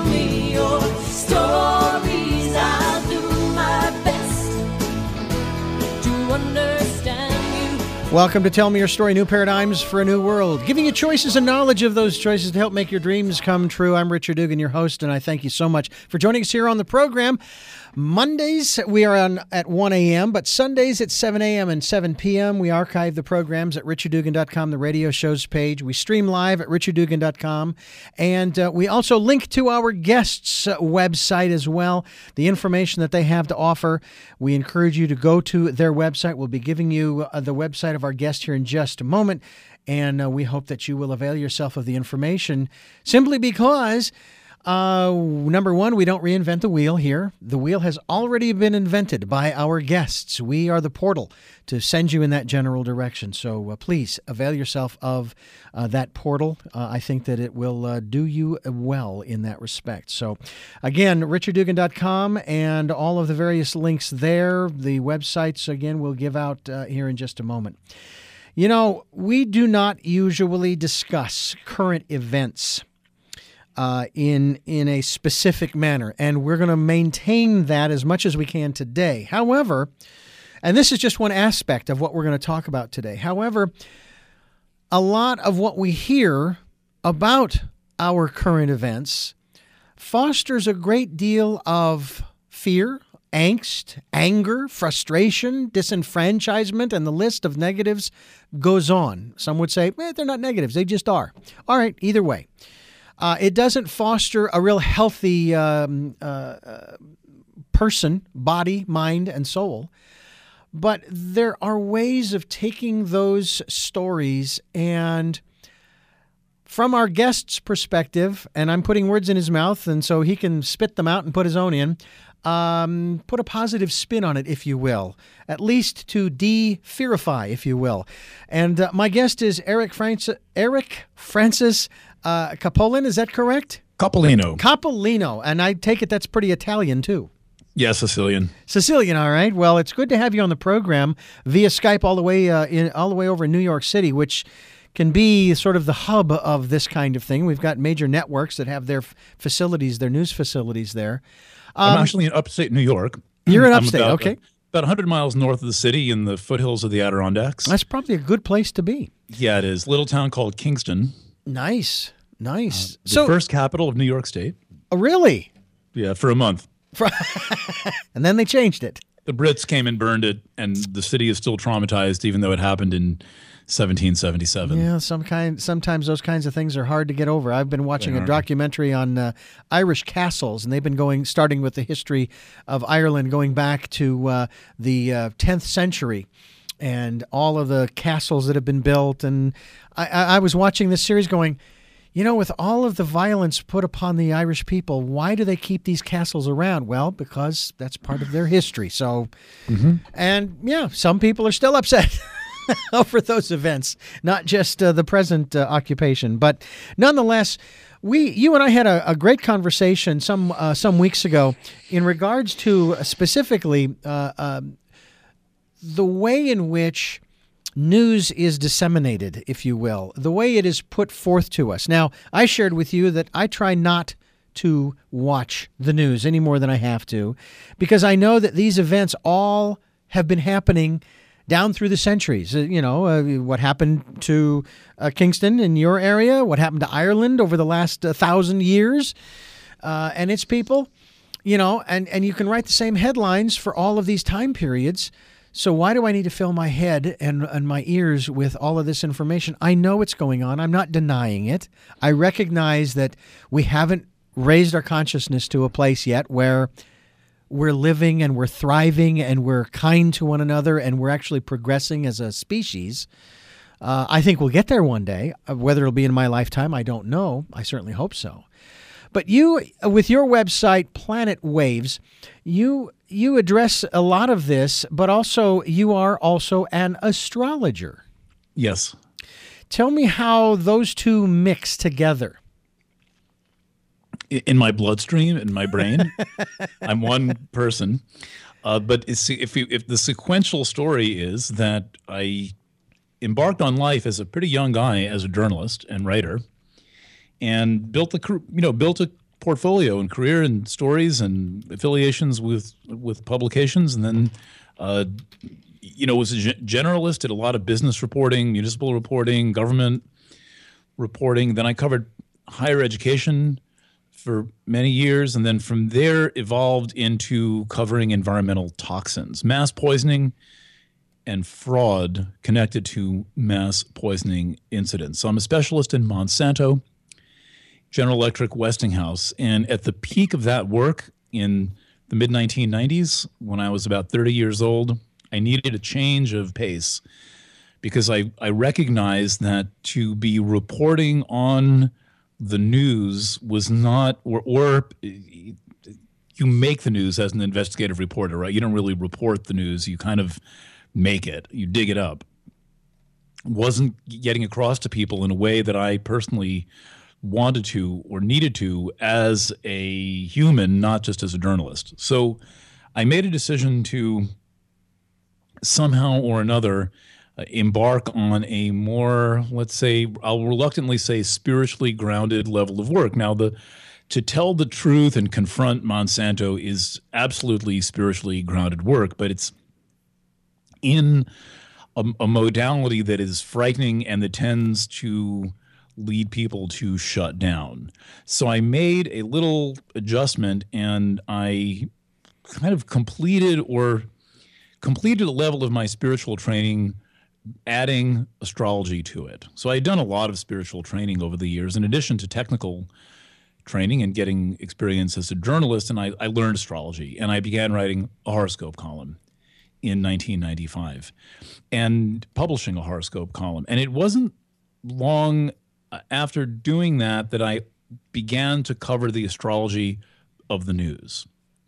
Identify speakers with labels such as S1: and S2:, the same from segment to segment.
S1: me your stories. I'll do my best to understand you.
S2: Welcome to Tell Me Your Story, New Paradigms for a New World, giving you choices and knowledge of those choices to help make your dreams come true. I'm Richard Dugan, your host, and I thank you so much for joining us here on the program. Mondays, we are on at 1 a.m., but Sundays at 7 a.m. and 7 p.m. We archive the programs at richarddugan.com, the radio shows page. We stream live at richarddugan.com, and we also link to our guests' website as well, the information that they have to offer. We encourage you to go to their website. We'll be giving you the website of our guest here in just a moment, and we hope that you will avail yourself of the information simply because number one, we don't reinvent the wheel here. The wheel has already been invented by our guests. We are the portal to send you in that general direction. So please avail yourself of that portal. I think that it will do you well in that respect. So again, richarddugan.com and all of the various links there. The websites, again, we'll give out here in just a moment. You know, we do not usually discuss current events in a specific manner, and we're going to maintain that as much as we can today. However, and this is just one aspect of what we're going to talk about today. However, a lot of what we hear about our current events fosters a great deal of fear, angst, anger, frustration, disenfranchisement, and the list of negatives goes on. Some would say, they're not negatives, they just are. All right, either way. It doesn't foster a real healthy person, body, mind, and soul. But there are ways of taking those stories and, from our guest's perspective, and I'm putting words in his mouth, and so he can spit them out and put his own in, put a positive spin on it, if you will, at least to de-fearify, if you will. And my guest is Eric Francis Capolino, is that correct?
S3: Capolino.
S2: And I take it that's pretty Italian, too.
S3: Yeah, Sicilian.
S2: Sicilian, all right. Well, it's good to have you on the program via Skype all the way over in New York City, which can be sort of the hub of this kind of thing. We've got major networks that have their facilities, their news facilities there.
S3: I'm actually in upstate New York.
S2: You're in upstate, okay.
S3: About 100 miles north of the city in the foothills of the Adirondacks.
S2: That's probably a good place to be.
S3: Yeah, it is. Little town called Kingston.
S2: Nice.
S3: The first capital of New York State.
S2: Oh, really?
S3: Yeah, for a month.
S2: And then they changed it.
S3: The Brits came and burned it, and the city is still traumatized, even though it happened in 1777.
S2: Yeah, sometimes those kinds of things are hard to get over. I've been watching a documentary on Irish castles, and they've been starting with the history of Ireland, going back to the 10th century, and all of the castles that have been built. And I was watching this series going, you know, with all of the violence put upon the Irish people, why do they keep these castles around? Well, because that's part of their history. So, and yeah, some people are still upset over those events, not just the present occupation. But nonetheless, you and I had a great conversation some weeks ago in regards to specifically the way in which news is disseminated, if you will, the way it is put forth to us. Now, I shared with you that I try not to watch the news any more than I have to, because I know that these events all have been happening down through the centuries. What happened to Kingston in your area, what happened to Ireland over the last 1,000 years, and its people, and you can write the same headlines for all of these time periods. So why do I need to fill my head and my ears with all of this information? I know it's going on. I'm not denying it. I recognize that we haven't raised our consciousness to a place yet where we're living and we're thriving and we're kind to one another and we're actually progressing as a species. I think we'll get there one day. Whether it'll be in my lifetime, I don't know. I certainly hope so. But you, with your website, Planet Waves, you address a lot of this, but also you are also an astrologer.
S3: Yes.
S2: Tell me how those two mix together.
S3: In my bloodstream, in my brain, I'm one person. But if the sequential story is that I embarked on life as a pretty young guy as a journalist and writer, and built a portfolio and career and stories and affiliations with publications, and then was a generalist, did a lot of business reporting, municipal reporting, government reporting. Then I covered higher education for many years, and then from there evolved into covering environmental toxins, mass poisoning, and fraud connected to mass poisoning incidents. So I'm a specialist in Monsanto, General Electric, Westinghouse, and at the peak of that work in the mid-1990s, when I was about 30 years old, I needed a change of pace because I recognized that to be reporting on the news was not, or you make the news as an investigative reporter, right? You don't really report the news. You kind of make it. You dig it up. Wasn't getting across to people in a way that I personally wanted to or needed to as a human, not just as a journalist. So I made a decision to somehow or another embark on a more, let's say, I'll reluctantly say, spiritually grounded level of work. Now, to tell the truth and confront Monsanto is absolutely spiritually grounded work, but it's in a modality that is frightening and that tends to lead people to shut down. So I made a little adjustment, and I kind of completed a level of my spiritual training, adding astrology to it. So I'd done a lot of spiritual training over the years, in addition to technical training and getting experience as a journalist, and I learned astrology, and I began writing a horoscope column in 1995 and publishing a horoscope column. And it wasn't long after doing that I began to cover the astrology of the news.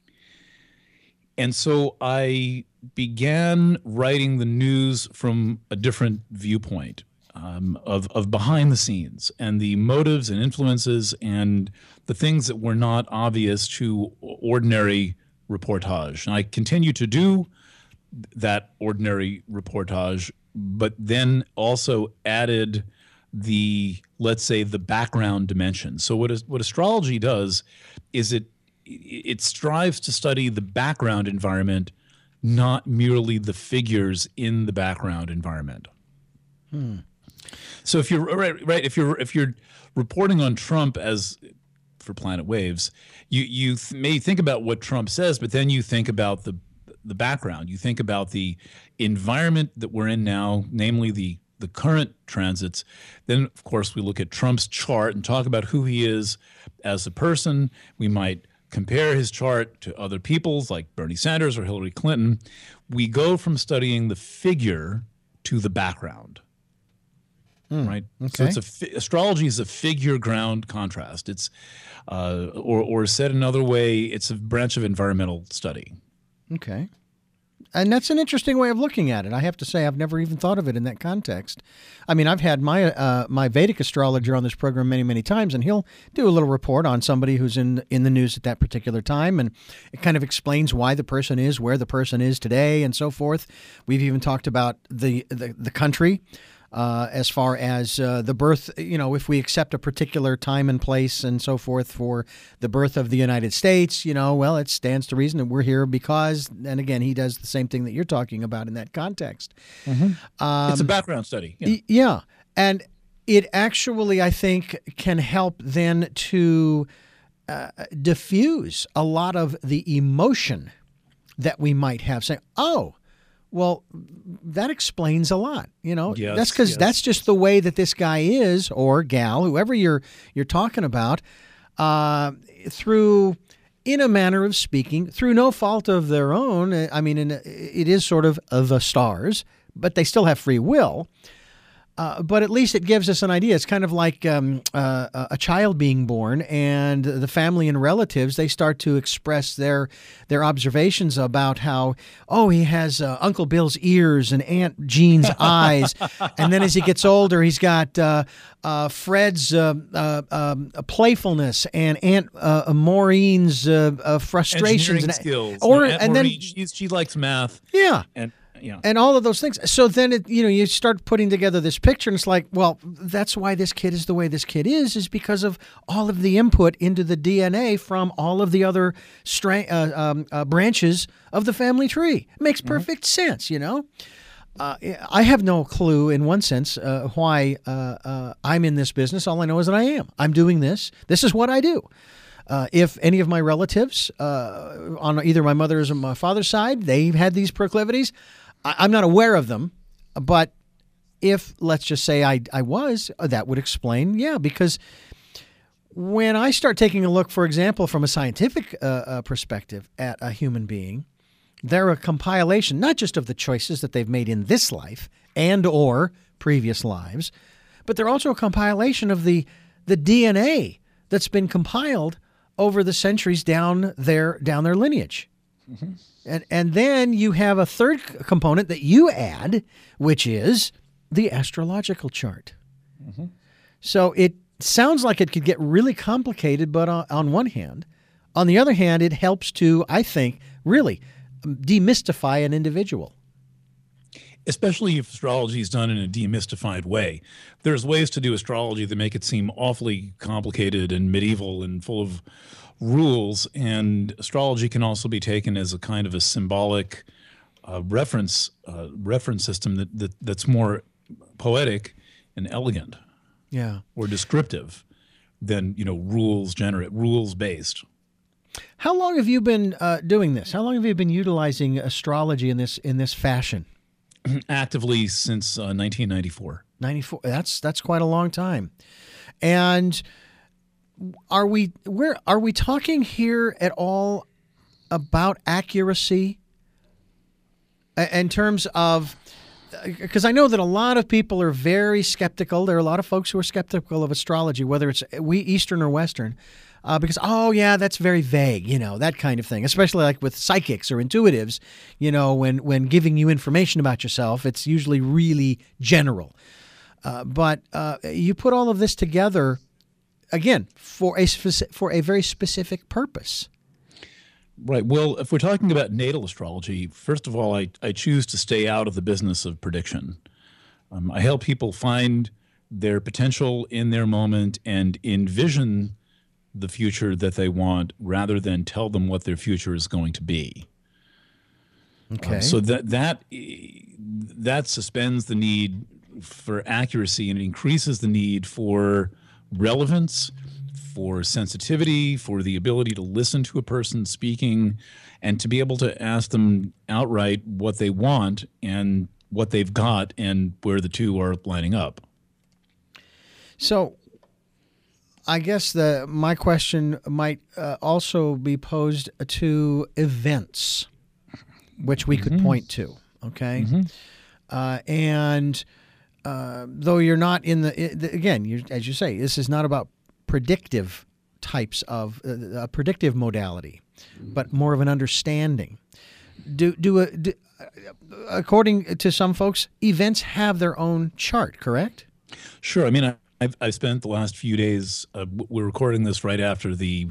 S3: And so I began writing the news from a different viewpoint, of behind the scenes and the motives and influences and the things that were not obvious to ordinary reportage. And I continue to do that ordinary reportage, but then also added let's say the background dimension. So what astrology does is it strives to study the background environment, not merely the figures in the background environment. So if you're right, if you're reporting on Trump as for Planet Waves, you may think about what Trump says, but then you think about the background. You think about the environment that we're in now, namely the current transits. Then, of course, we look at Trump's chart and talk about who he is as a person. We might compare his chart to other people's, like Bernie Sanders or Hillary Clinton. We go from studying the figure to the background, right?
S2: Okay.
S3: So astrology is a figure ground contrast. It's, or said another way, it's a branch of environmental study.
S2: Okay. And that's an interesting way of looking at it. I have to say, I've never even thought of it in that context. I mean, I've had my Vedic astrologer on this program many, many times, and he'll do a little report on somebody who's in the news at that particular time, and it kind of explains why the person is where the person is today and so forth. We've even talked about the country. As far as the birth, if we accept a particular time and place and so forth for the birth of the United States, well, it stands to reason that we're here because, and again, he does the same thing that you're talking about in that context.
S3: Mm-hmm. It's a background study.
S2: Yeah. And it actually, I think, can help then to diffuse a lot of the emotion that we might have, saying, oh, well, that explains a lot,
S3: Yes,
S2: that's because that's just the way that this guy is, or gal, whoever you're talking about, through, in a manner of speaking, through no fault of their own. I mean, it is sort of the stars, but they still have free will. But at least it gives us an idea. It's kind of like a child being born, and the family and relatives, they start to express their observations about how, he has Uncle Bill's ears and Aunt Jean's eyes. And then as he gets older, he's got Fred's playfulness and Aunt Maureen's frustrations
S3: engineering
S2: and
S3: skills.
S2: Or
S3: Aunt
S2: and
S3: Maureen,
S2: then
S3: she likes math.
S2: Yeah.
S3: Yeah.
S2: and all of those things. So then you start putting together this picture, and it's like, well, that's why this kid is the way this kid is because of all of the input into the DNA from all of the other branches of the family tree. It makes perfect sense, I have no clue, in one sense, why I'm in this business. All I know is that I am. I'm doing this. This is what I do. If any of my relatives on either my mother's or my father's side, they've had these proclivities, I'm not aware of them. But if, let's just say I was, that would explain, because when I start taking a look, for example, from a scientific perspective at a human being, they're a compilation, not just of the choices that they've made in this life and or previous lives, but they're also a compilation of the DNA that's been compiled over the centuries down their lineage. And then you have a third component that you add, which is the astrological chart. So it sounds like it could get really complicated, but on one hand. On the other hand, it helps to, I think, really demystify an individual.
S3: Especially if astrology is done in a demystified way. There's ways to do astrology that make it seem awfully complicated and medieval and full of rules, and astrology can also be taken as a kind of a symbolic reference system that's more poetic and elegant, or descriptive than rules based.
S2: How long have you been doing this? How long have you been utilizing astrology in this fashion?
S3: Actively since 1994.
S2: 94. That's quite a long time. And are we talking here at all about accuracy in terms of, because I know that a lot of people are very skeptical. There are a lot of folks who are skeptical of astrology, whether it's Eastern or Western, because, that's very vague, that kind of thing, especially like with psychics or intuitives, when giving you information about yourself, it's usually really general. But you put all of this together, again, for a very specific purpose.
S3: Right. Well, if we're talking about natal astrology, first of all, I choose to stay out of the business of prediction. I help people find their potential in their moment and envision the future that they want rather than tell them what their future is going to be.
S2: Okay.
S3: So that suspends the need for accuracy and it increases the need for relevance, for sensitivity, for the ability to listen to a person speaking and to be able to ask them outright what they want and what they've got and where the two are lining up.
S2: So I guess my question might also be posed to events, which we could point to, okay? And though you're not in again, as you say, this is not about predictive types of a predictive modality, but more of an understanding. According to some folks, events have their own chart, correct?
S3: Sure. I mean, I've spent the last few days. We're recording this right after the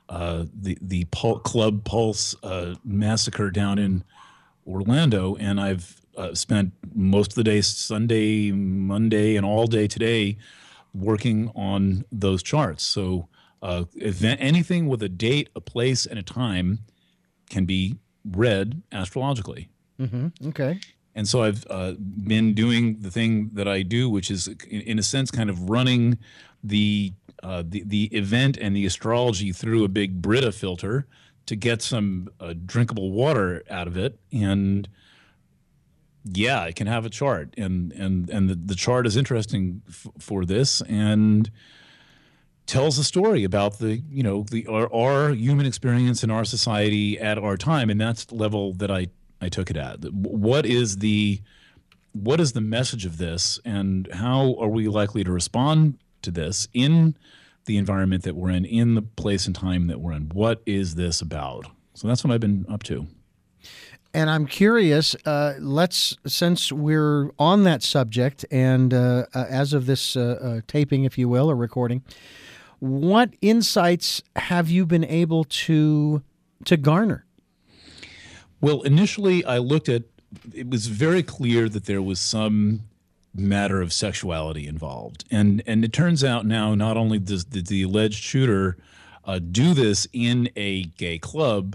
S3: Club Pulse massacre down in Orlando, and I've spent most of the day, Sunday, Monday, and all day today, working on those charts. So, anything with a date, a place, and a time can be read astrologically.
S2: Okay.
S3: And so I've been doing the thing that I do, which is, in a sense, kind of running the event and the astrology through a big Brita filter to get some drinkable water out of it. And yeah, I can have a chart, and the chart is interesting for this and tells a story about our human experience in our society at our time, and that's the level that I took it at. What is the message of this, and how are we likely to respond to this in the environment that we're in the place and time that we're in? What is this about? So that's what I've been up to.
S2: And I'm curious, since we're on that subject, and as of this taping, if you will, or recording, what insights have you been able to garner?
S3: Well, initially I looked at it was very clear that there was some matter of sexuality involved. And it turns out now not only does the alleged shooter do this in a gay club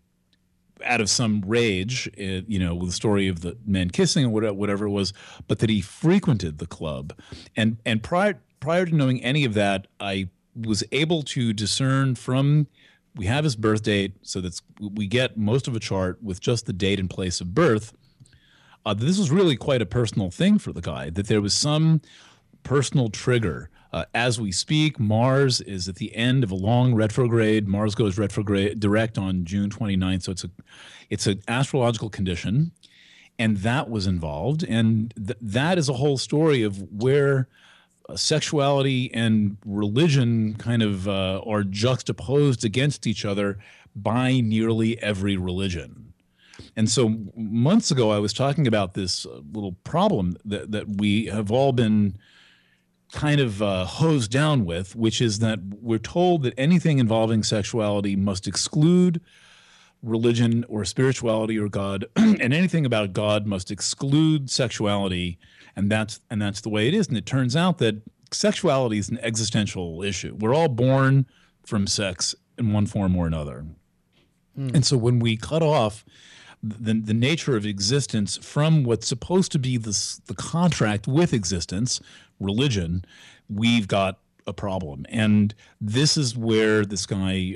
S3: out of some rage, with the story of the men kissing or whatever it was, but that he frequented the club. And prior to knowing any of that, I was able to discern from, we have his birth date, so that we get most of a chart with just the date and place of birth. This was really quite a personal thing for the guy, that there was some personal trigger. As we speak, Mars is at the end of a long retrograde. Mars goes retrograde direct on June 29th, so it's an astrological condition, and that was involved. And that is a whole story of where sexuality and religion kind of are juxtaposed against each other by nearly every religion. And so months ago, I was talking about this little problem that we have all been kind of hosed down with, which is that we're told that anything involving sexuality must exclude religion or spirituality or God, and anything about God must exclude sexuality, and that's the way it is. And it turns out that sexuality is an existential issue. We're all born from sex in one form or another. And so when we cut off the nature of existence from what's supposed to be the contract with existence, religion, we've got a problem. And this is where this guy,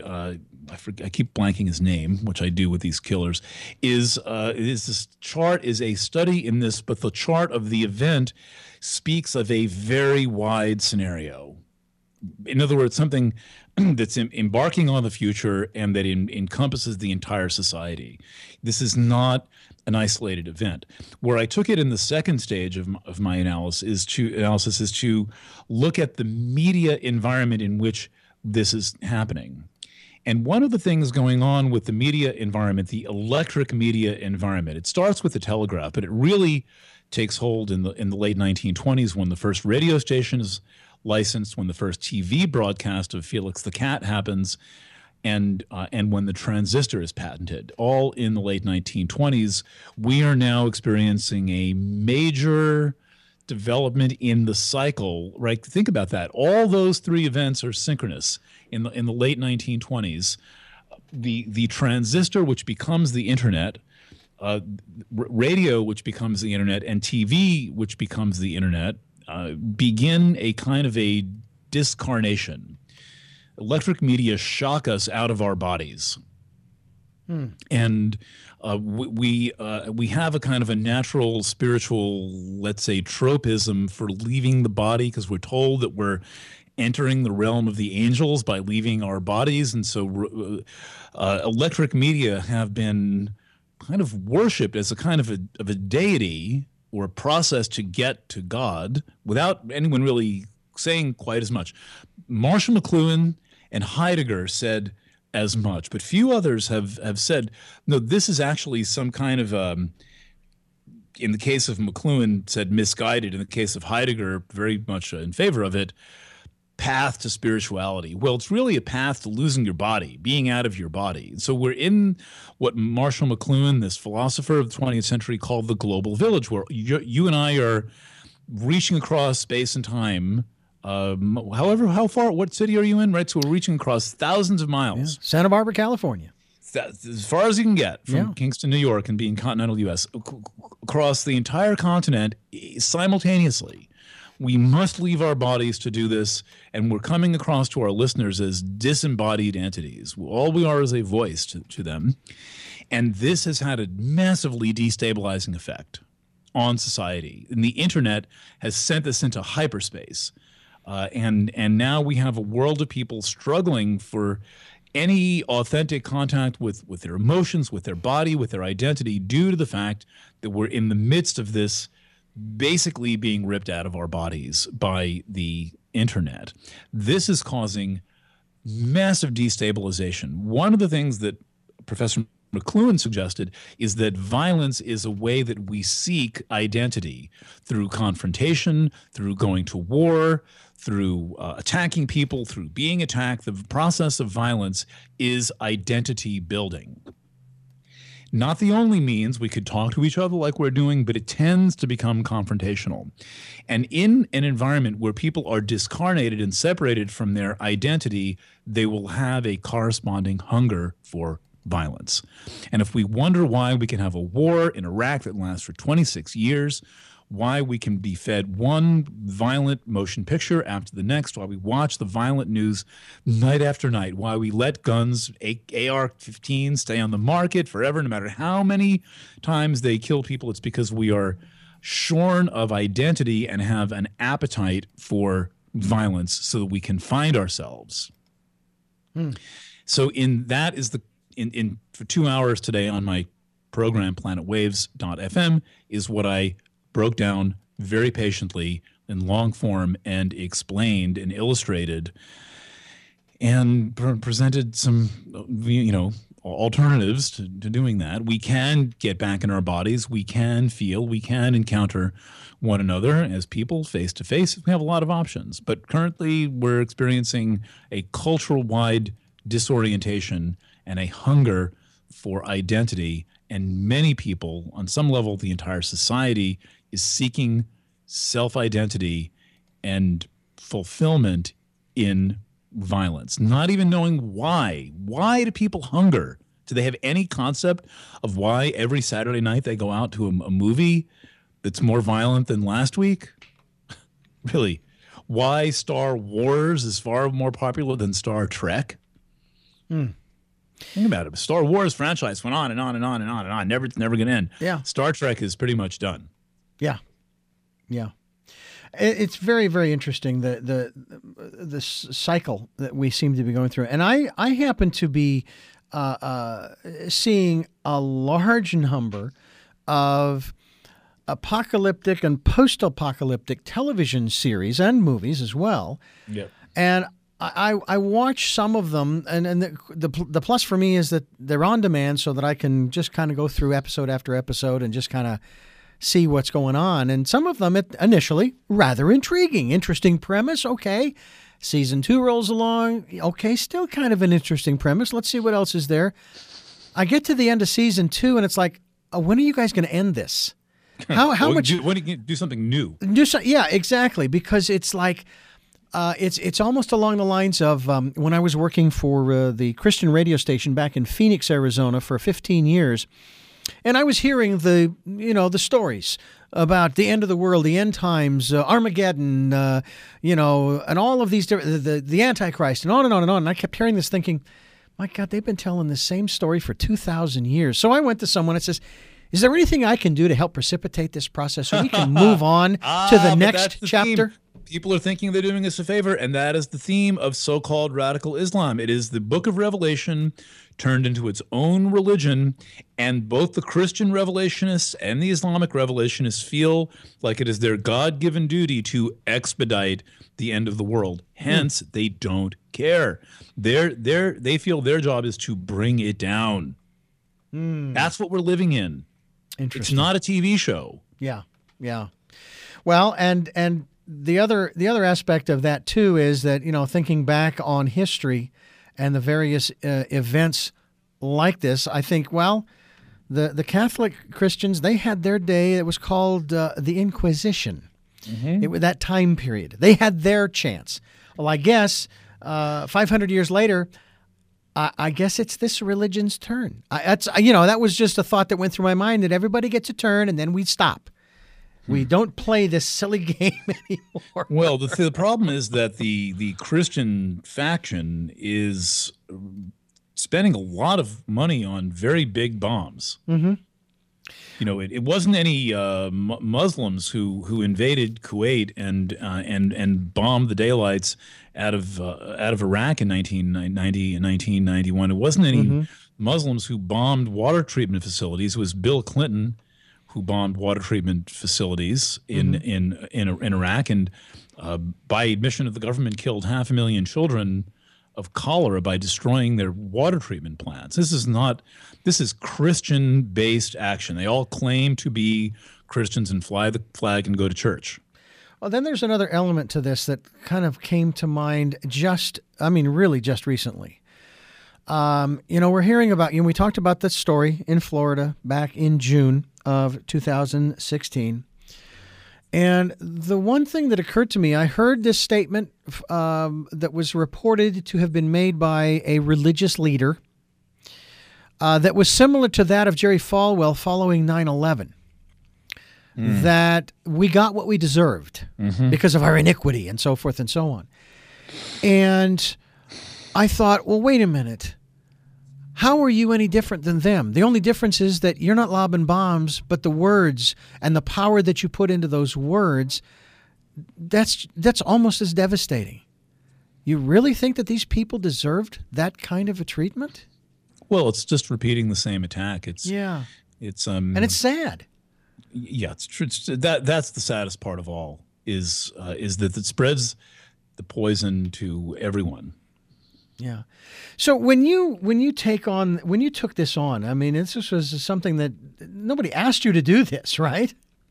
S3: I keep blanking his name, which I do with these killers, is this chart is a study in this, but the chart of the event speaks of a very wide scenario. In other words, something that's embarking on the future and that encompasses the entire society. This is not an isolated event. Where I took it in the second stage of my analysis is to look at the media environment in which this is happening. And one of the things going on with the media environment, the electric media environment, it starts with the telegraph, but it really takes hold in the late 1920s when the first radio station is licensed, when the first TV broadcast of Felix the Cat happens, and when the transistor is patented, all in the late 1920s. We are now experiencing a major development in the cycle, right? Think about that. All those three events are synchronous in the late 1920s. The transistor, which becomes the internet, radio, which becomes the internet, and TV, which becomes the internet, begin a kind of a discarnation. Electric media shock us out of our bodies. And we have a kind of a natural spiritual, let's say, tropism for leaving the body, because we're told that we're entering the realm of the angels by leaving our bodies. And so electric media have been kind of worshipped as a kind of a deity or a process to get to God without anyone really saying quite as much. Marshall McLuhan and Heidegger said as much, but few others have said, no, this is actually some kind of, in the case of McLuhan, said misguided, in the case of Heidegger, very much in favor of it, path to spirituality. Well, it's really a path to losing your body, being out of your body. So we're in what Marshall McLuhan, this philosopher of the 20th century, called the global village, where you and I are reaching across space and time. However, how far, what city are you in, right? So we're reaching across thousands of miles.
S2: Yeah. Santa Barbara, California.
S3: As far as you can get from Kingston, New York, and being continental U.S., across the entire continent simultaneously. We must leave our bodies to do this, and we're coming across to our listeners as disembodied entities. All we are is a voice to them, and this has had a massively destabilizing effect on society. And the internet has sent this into hyperspace, and now we have a world of people struggling for any authentic contact with their emotions, with their body, with their identity, due to the fact that we're in the midst of this basically being ripped out of our bodies by the internet. This is causing massive destabilization. One of the things that Professor McLuhan suggested is that violence is a way that we seek identity through confrontation, through going to war, through attacking people, through being attacked. The process of violence is identity building. not the only means. We could talk to each other like we're doing, but it tends to become confrontational. And in an environment where people are discarnated and separated from their identity, they will have a corresponding hunger for violence. And if we wonder why we can have a war in Iraq that lasts for 26 years, why we can be fed one violent motion picture after the next, why we watch the violent news night after night, why we let guns, AR-15, stay on the market forever, no matter how many times they kill people, it's because we are shorn of identity and have an appetite for violence so that we can find ourselves. So for 2 hours today on my program, planetwaves.fm, is what I broke down very patiently in long form and explained and illustrated and presented some, alternatives to doing that. We can get back in our bodies. We can feel. We can encounter one another as people face to face. We have a lot of options. But currently we're experiencing a cultural-wide disorientation and a hunger for identity. And many people, on some level, the entire society is seeking self-identity and fulfillment in violence, not even knowing why. Why do people hunger? Do they have any concept of why every Saturday night they go out to a movie that's more violent than last week? Really? Why Star Wars is far more popular than Star Trek? Think about it. The Star Wars franchise went on and on and on and on and on. Never going to end.
S2: Yeah.
S3: Star Trek is pretty much done.
S2: Yeah. Yeah. It's very, very interesting, the cycle that we seem to be going through. And I happen to be seeing a large number of apocalyptic and post-apocalyptic television series and movies as well.
S3: Yep.
S2: And I watch some of them, and the plus for me is that they're on demand so that I can just kind of go through episode after episode and just kind of see what's going on. And some of them, initially, rather intriguing. Interesting premise, okay. Season 2 rolls along, okay, still kind of an interesting premise. Let's see what else is there. I get to the end of Season 2, and it's like, when are you guys going to end this? How much?
S3: When do you do something new?
S2: Yeah, exactly, because it's like, it's almost along the lines of when I was working for the Christian radio station back in Phoenix, Arizona for 15 years, and I was hearing the stories about the end of the world, the end times, Armageddon, and all of these different, the Antichrist, and on and on and on. And I kept hearing this thinking, my God, they've been telling the same story for 2,000 years. So I went to someone and says, is there anything I can do to help precipitate this process so we can move on to the next chapter?
S3: People are thinking they're doing us a favor, and that is the theme of so-called radical Islam. It is the book of Revelation turned into its own religion, and both the Christian revelationists and the Islamic revelationists feel like it is their God-given duty to expedite the end of the world. Hence, they don't care. They feel their job is to bring it down. That's what we're living in. It's not a TV show.
S2: Yeah, yeah. Well, and the other aspect of that too is that, thinking back on history and the various events like this, I think, well, the Catholic Christians, they had their day. It was called the Inquisition. That time period, they had their chance. Well, I guess 500 years later, I guess it's this religion's turn. That was just a thought that went through my mind, that everybody gets a turn and then we stop. We don't play this silly game anymore.
S3: Well, the problem is that the Christian faction is spending a lot of money on very big bombs. It wasn't any Muslims who invaded Kuwait and bombed the daylights out of Iraq in 1990 and 1991. It wasn't any Muslims who bombed water treatment facilities. It was Bill Clinton who bombed water treatment facilities in Iraq, and by admission of the government, killed 500,000 children of cholera by destroying their water treatment plants. This is Christian-based action. They all claim to be Christians and fly the flag and go to church.
S2: Well, then there's another element to this that kind of came to mind really just recently. We're hearing about, we talked about this story in Florida back in June of 2016. And the one thing that occurred to me, I heard this statement that was reported to have been made by a religious leader that was similar to that of Jerry Falwell following 9/11. That we got what we deserved because of our iniquity and so forth and so on. And I thought, well, wait a minute. How are you any different than them? The only difference is that you're not lobbing bombs, but the words and the power that you put into those words, that's almost as devastating. You really think that these people deserved that kind of a treatment?
S3: Well, it's just repeating the same attack. It's
S2: and it's sad.
S3: Yeah, it's true. That's the saddest part of all is that it spreads the poison to everyone.
S2: Yeah. So when you took this on, I mean, this was something that nobody asked you to do this, right?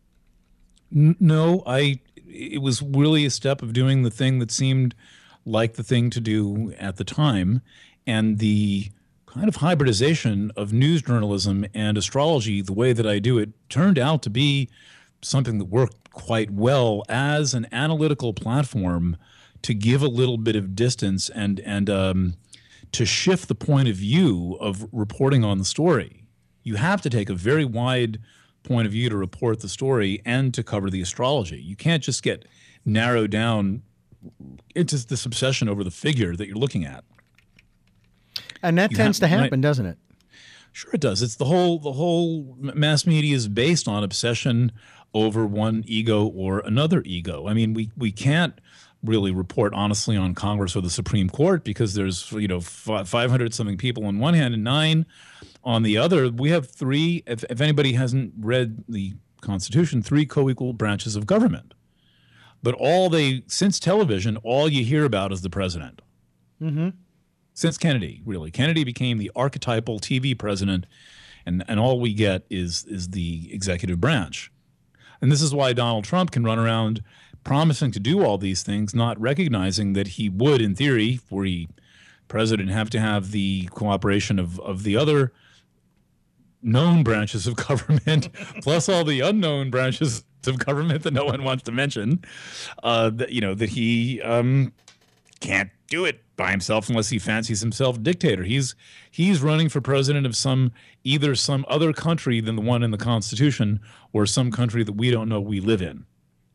S3: No, it was really a step of doing the thing that seemed like the thing to do at the time, and the kind of hybridization of news journalism and astrology, the way that I do it, turned out to be something that worked quite well as an analytical platform to give a little bit of distance and to shift the point of view of reporting on the story. You have to take a very wide point of view to report the story and to cover the astrology. You can't just get narrowed down into this obsession over the figure that you're looking at.
S2: And that tends to happen, doesn't it?
S3: Sure it does. It's the whole mass media is based on obsession over one ego or another ego. I mean, we can't really report honestly on Congress or the Supreme Court because there's 500 something people on one hand and 9 on the other. We have 3, if anybody hasn't read the Constitution, 3 co-equal branches of government. But since television, all you hear about is the president. Mm-hmm. Since Kennedy, really. Kennedy became the archetypal TV president, and all we get is the executive branch. And this is why Donald Trump can run around promising to do all these things, not recognizing that he would, in theory, for the president, have to have the cooperation of the other known branches of government, plus all the unknown branches of government that no one wants to mention, that he can't do it by himself unless he fancies himself dictator. He's running for president of either some other country than the one in the Constitution or some country that we don't know we live in.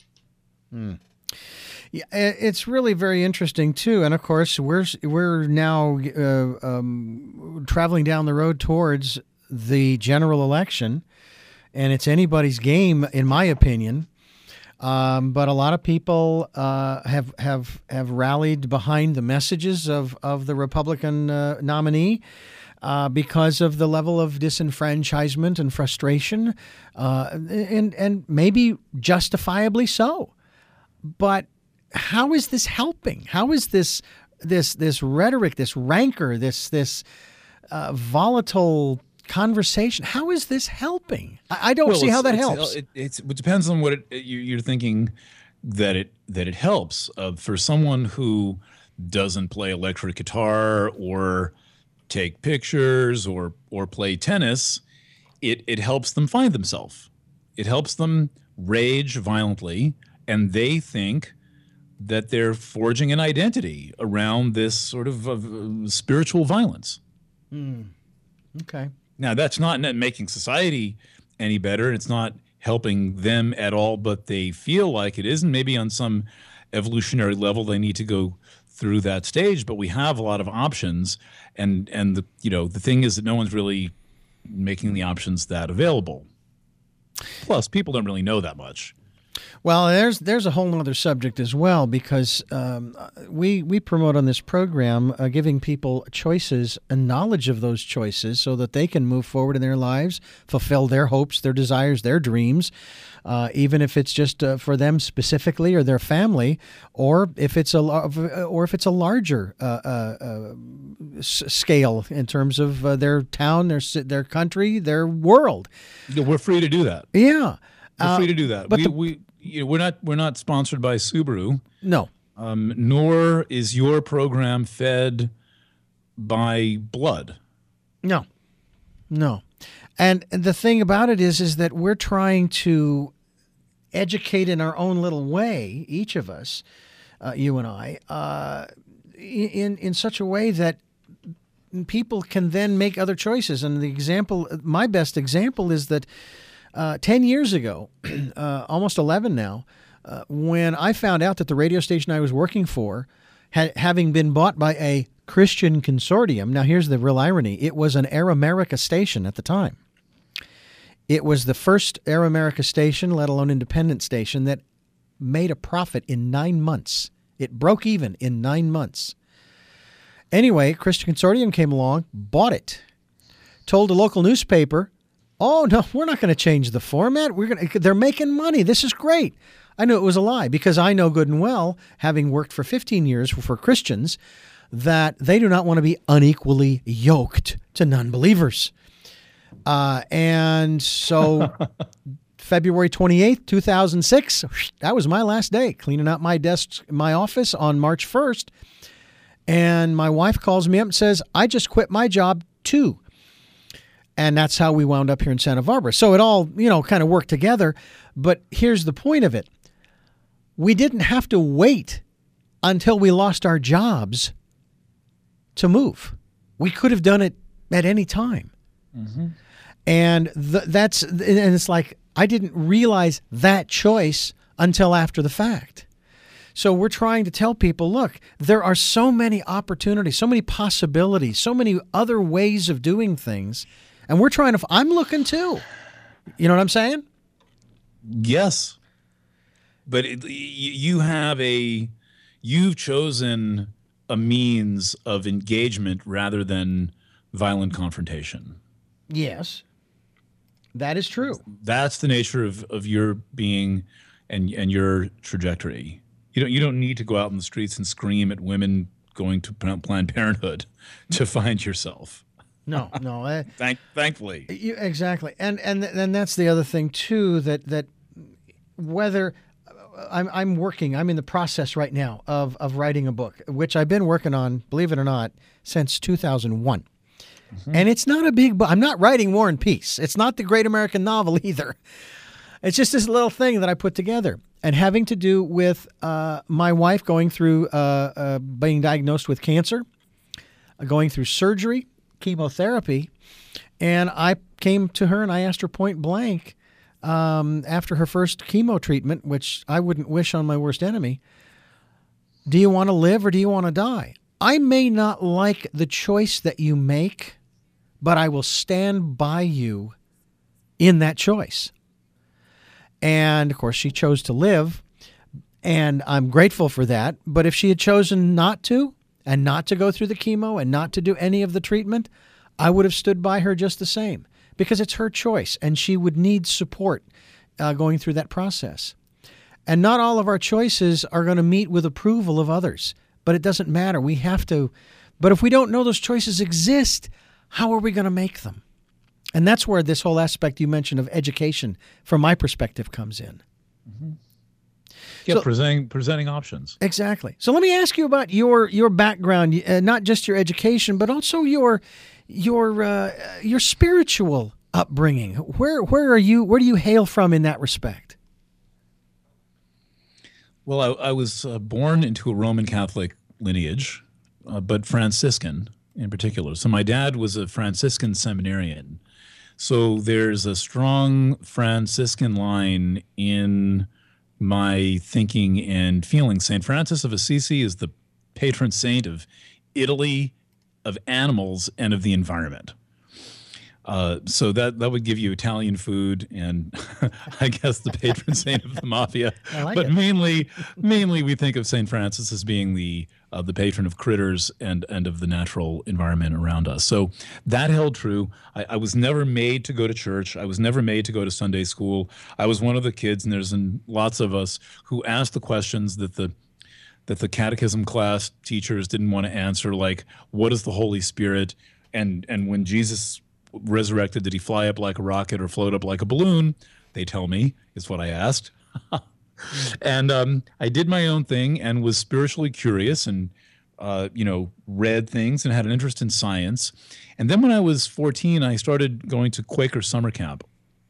S2: Yeah, it's really very interesting too, and of course we're now traveling down the road towards the general election, and it's anybody's game, in my opinion. But a lot of people have rallied behind the messages of the Republican nominee because of the level of disenfranchisement and frustration, and maybe justifiably so. But how is this helping? How is this rhetoric, this rancor, this volatile conversation? How is this helping? I don't see how that helps.
S3: It depends on what you're thinking that it helps. For someone who doesn't play electric guitar or take pictures or play tennis, it helps them find themselves. It helps them rage violently, and they think that they're forging an identity around this sort of spiritual violence.
S2: Okay.
S3: Now, that's not making society any better. It's not helping them at all, but they feel like it is, and maybe on some evolutionary level they need to go through that stage. But we have a lot of options, and the thing is that no one's really making the options that available. Plus, people don't really know that much.
S2: Well, there's a whole other subject as well, because we promote on this program giving people choices and knowledge of those choices so that they can move forward in their lives, fulfill their hopes, their desires, their dreams, even if it's just for them specifically or their family, or if it's a larger scale in terms of their town, their country, their world.
S3: Yeah, we're free to do that.
S2: Yeah.
S3: We're free to do that. But we're not sponsored by Subaru.
S2: No.
S3: Nor is your program fed by blood.
S2: No, no. And the thing about it is that we're trying to educate in our own little way, each of us, you and I, in such a way that people can then make other choices. And the example, my best example, is that 10 years ago, almost 11 now, when I found out that the radio station I was working for, having been bought by a Christian consortium. Now, here's the real irony. It was an Air America station at the time. It was the first Air America station, let alone independent station, that made a profit in 9 months. It broke even in 9 months. Anyway, Christian Consortium came along, bought it, told a local newspaper, "Oh, no, we're not going to change the format. They're making money. This is great." I knew it was a lie because I know good and well, having worked for 15 years for Christians, that they do not want to be unequally yoked to non-believers. And so February 28th, 2006, that was my last day, cleaning out my desk, my office on March 1st. And my wife calls me up and says, "I just quit my job too." And that's how we wound up here in Santa Barbara. So it all, kind of worked together. But here's the point of it. We didn't have to wait until we lost our jobs to move. We could have done it at any time. Mm-hmm. And it's like, I didn't realize that choice until after the fact. So we're trying to tell people, look, there are so many opportunities, so many possibilities, so many other ways of doing things. And we're trying to, I'm looking too. You know what I'm saying?
S3: Yes. But you've chosen a means of engagement rather than violent confrontation.
S2: Yes, that is true.
S3: That's the nature of your being and your trajectory. You don't need to go out in the streets and scream at women going to Planned Parenthood to find yourself.
S2: No.
S3: Thankfully.
S2: Exactly. And that's the other thing too, that whether I'm in the process right now of writing a book, which I've been working on, believe it or not, since 2001. Mm-hmm. And it's not a big book. I'm not writing War and Peace. It's not the great American novel either. It's just this little thing that I put together, and having to do with my wife going through being diagnosed with cancer, going through surgery, chemotherapy. And I came to her and I asked her point blank, after her first chemo treatment, which I wouldn't wish on my worst enemy, "Do you want to live or do you want to die? I may not like the choice that you make, but I will stand by you in that choice." And of course, she chose to live, and I'm grateful for that. But if she had chosen not to, and not to go through the chemo and not to do any of the treatment, I would have stood by her just the same, because it's her choice and she would need support going through that process. And not all of our choices are going to meet with approval of others, but it doesn't matter. We have to. But if we don't know those choices exist, how are we going to make them? And that's where this whole aspect you mentioned of education, from my perspective, comes in.
S3: Mm-hmm. Yeah, so, presenting options.
S2: Exactly. So let me ask you about your background, not just your education, but also your spiritual upbringing. Where are you? Where do you hail from in that respect?
S3: Well, I was born into a Roman Catholic lineage, but Franciscan in particular. So my dad was a Franciscan seminarian. So there's a strong Franciscan line in my thinking and feeling. St. Francis of Assisi is the patron saint of Italy, of animals, and of the environment. So that would give you Italian food and I guess the patron saint of the mafia. But mainly we think of St. Francis as being the patron of critters and of the natural environment around us. So that held true. I was never made to go to church. I was never made to go to Sunday school. I was one of the kids, and there's lots of us who asked the questions that the catechism class teachers didn't want to answer, like, what is the Holy Spirit? And when Jesus resurrected, did he fly up like a rocket or float up like a balloon? They tell me, is what I asked. And I did my own thing and was spiritually curious and read things and had an interest in science. And then when I was 14, I started going to Quaker summer camp.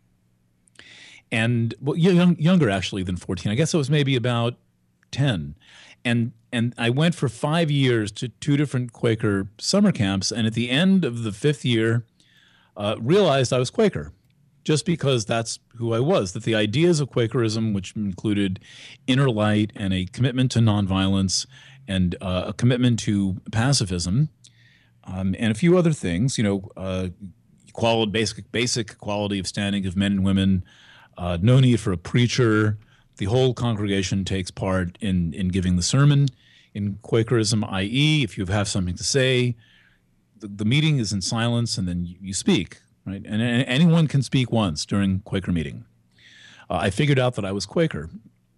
S3: And younger actually than 14. I guess I was maybe about 10. And I went for 5 years to 2 different Quaker summer camps. And at the end of the 5th year, realized I was Quaker, just because that's who I was, that the ideas of Quakerism, which included inner light and a commitment to nonviolence and a commitment to pacifism, and a few other things, basic equality of standing of men and women, no need for a preacher. The whole congregation takes part in giving the sermon in Quakerism, i.e., if you have something to say, the meeting is in silence and then you speak, right? And anyone can speak once during Quaker meeting. I figured out that I was Quaker.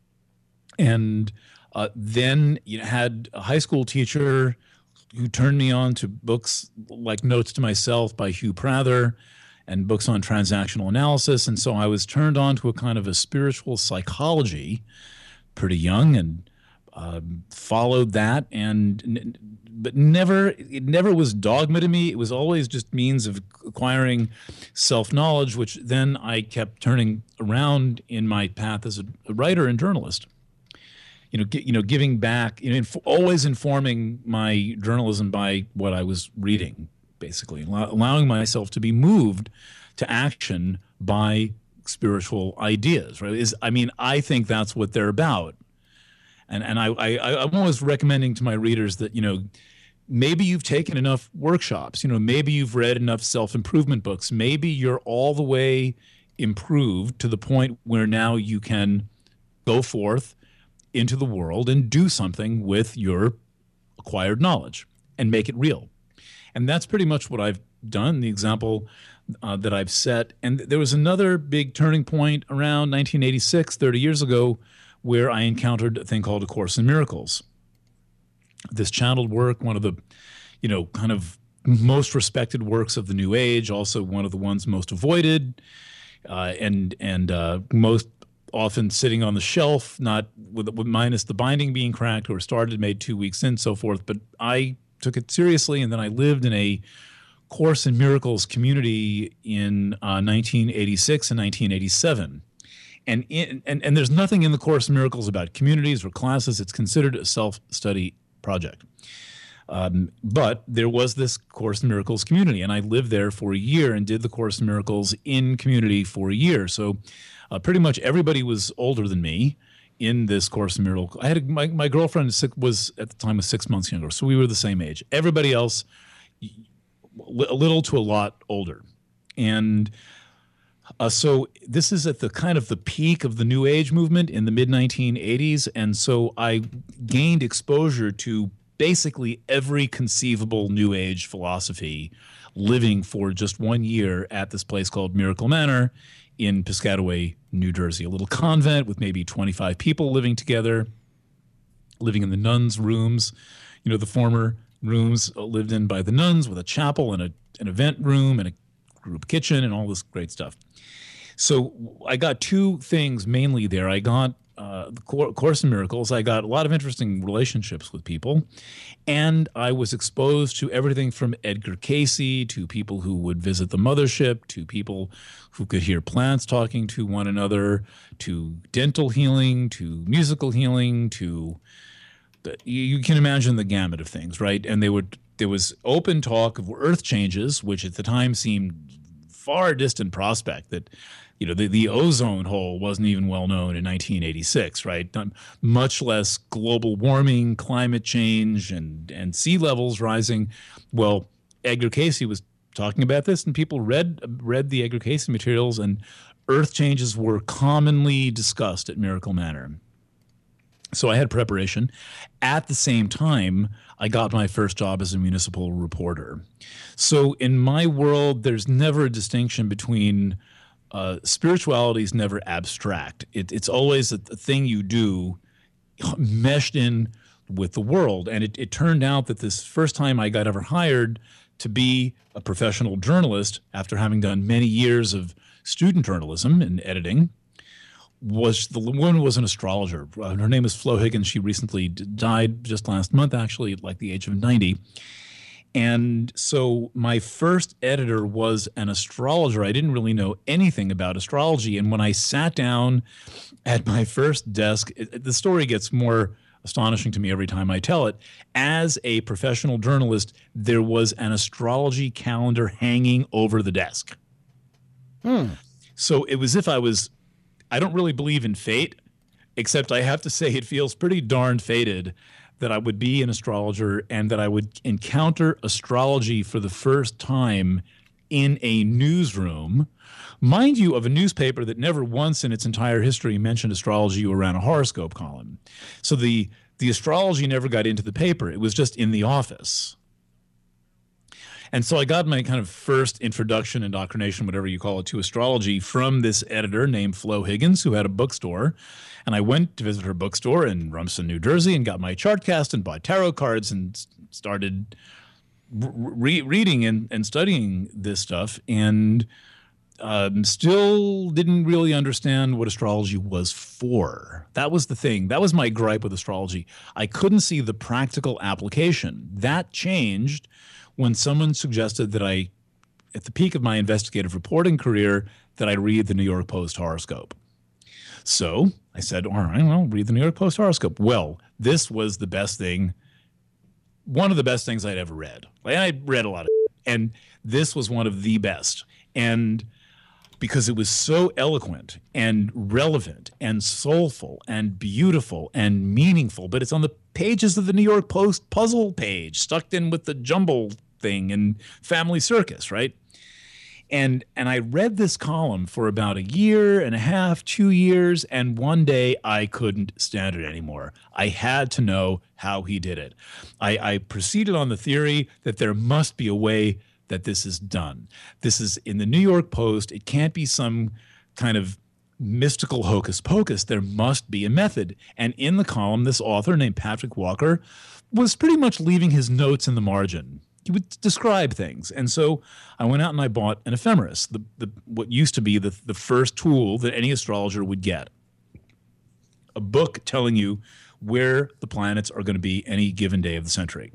S3: And then had a high school teacher who turned me on to books like Notes to Myself by Hugh Prather and books on transactional analysis. And so I was turned on to a kind of a spiritual psychology pretty young, and followed that, but it never was dogma to me. It was always just means of acquiring self-knowledge, which then I kept turning around in my path as a writer and journalist. Giving back, always informing my journalism by what I was reading, basically, allowing myself to be moved to action by spiritual ideas, right? I think that's what they're about. And I'm always recommending to my readers that, maybe you've taken enough workshops, maybe you've read enough self-improvement books, maybe you're all the way improved to the point where now you can go forth into the world and do something with your acquired knowledge and make it real. And that's pretty much what I've done, the example that I've set. And there was another big turning point around 1986, 30 years ago, where I encountered a thing called A Course in Miracles. This channeled work, one of the, kind of most respected works of the New Age, also one of the ones most avoided, and most often sitting on the shelf, not with minus the binding being cracked or started, made 2 weeks in, so forth. But I took it seriously, and then I lived in a Course in Miracles community in 1986 and 1987. And there's nothing in the Course in Miracles about communities or classes. It's considered a self-study project. But there was this Course in Miracles community, and I lived there for a year and did the Course in Miracles in community for a year. So pretty much everybody was older than me in this Course in Miracles. I had my girlfriend was at the time was 6 months younger, so we were the same age. Everybody else, a little to a lot older. And so this is at the kind of the peak of the New Age movement in the mid-1980s, and so I gained exposure to basically every conceivable New Age philosophy, living for just 1 year at this place called Miracle Manor in Piscataway, New Jersey, a little convent with maybe 25 people living together, living in the nuns' rooms, the former rooms lived in by the nuns, with a chapel and an event room and a group kitchen and all this great stuff. So I got 2 things mainly there. I got the Course in Miracles. I got a lot of interesting relationships with people, and I was exposed to everything from Edgar Cayce to people who would visit the mothership, to people who could hear plants talking to one another, to dental healing, to musical healing, to you can imagine the gamut of things, right? And there was open talk of earth changes, which at the time seemed far distant prospect, that the ozone hole wasn't even well known in 1986, right? Much less global warming, climate change, and sea levels rising. Well, Edgar Cayce was talking about this, and people read the Edgar Cayce materials, and earth changes were commonly discussed at Miracle Manor. So I had preparation. At the same time, I got my first job as a municipal reporter. So in my world, there's never a distinction between spirituality is never abstract. It's always a thing you do meshed in with the world. And it turned out that this first time I got ever hired to be a professional journalist, after having done many years of student journalism and editing, the woman was an astrologer. Her name is Flo Higgins. She recently died just last month, actually, at like the age of 90. And so my first editor was an astrologer. I didn't really know anything about astrology. And when I sat down at my first desk, the story gets more astonishing to me every time I tell it. As a professional journalist, there was an astrology calendar hanging over the desk. So it was if I don't really believe in fate, except I have to say it feels pretty darn fated that I would be an astrologer and that I would encounter astrology for the first time in a newsroom, mind you, of a newspaper that never once in its entire history mentioned astrology or ran a horoscope column. So the astrology never got into the paper. It was just in the office. And so I got my kind of first introduction, indoctrination, whatever you call it, to astrology from this editor named Flo Higgins, who had a bookstore. And I went to visit her bookstore in Rumson, New Jersey, and got my Chartcast and bought tarot cards and started reading and studying this stuff, and still didn't really understand what astrology was for. That was the thing. That was my gripe with astrology. I couldn't see the practical application. That changed when someone suggested that at the peak of my investigative reporting career, that I read the New York Post horoscope. So I said, all right, well, read the New York Post horoscope. Well, this was the best thing, one of the best things I'd ever read. I read a lot of and this was one of the best. And because it was so eloquent and relevant and soulful and beautiful and meaningful, but it's on the pages of the New York Post puzzle page, stuck in with the jumble thing and Family Circus, right? And I read this column for about a year and a half, 2 years, and one day I couldn't stand it anymore. I had to know how he did it. I proceeded on the theory that there must be a way that this is done. This is in the New York Post. It can't be some kind of mystical hocus pocus. There must be a method. And in the column, this author named Patrick Walker was pretty much leaving his notes in the margin. He would describe things. And so I went out and I bought an ephemeris, what used to be the first tool that any astrologer would get. A book telling you where the planets are going to be any given day of the century.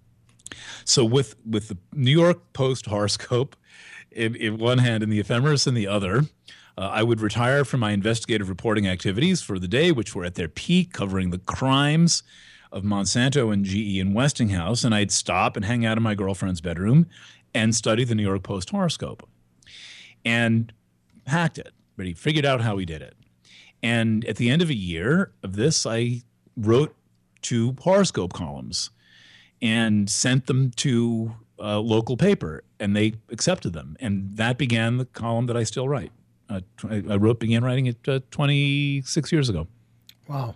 S3: So with the New York Post horoscope in one hand and the ephemeris in the other, I would retire from my investigative reporting activities for the day, which were at their peak, covering the crimes of Monsanto and GE and Westinghouse, and I'd stop and hang out in my girlfriend's bedroom and study the New York Post horoscope. And hacked it, but he figured out how he did it. And at the end of a year of this, I wrote 2 horoscope columns and sent them to a local paper, and they accepted them. And that began the column that I still write. I began writing it 26 years ago.
S2: Wow.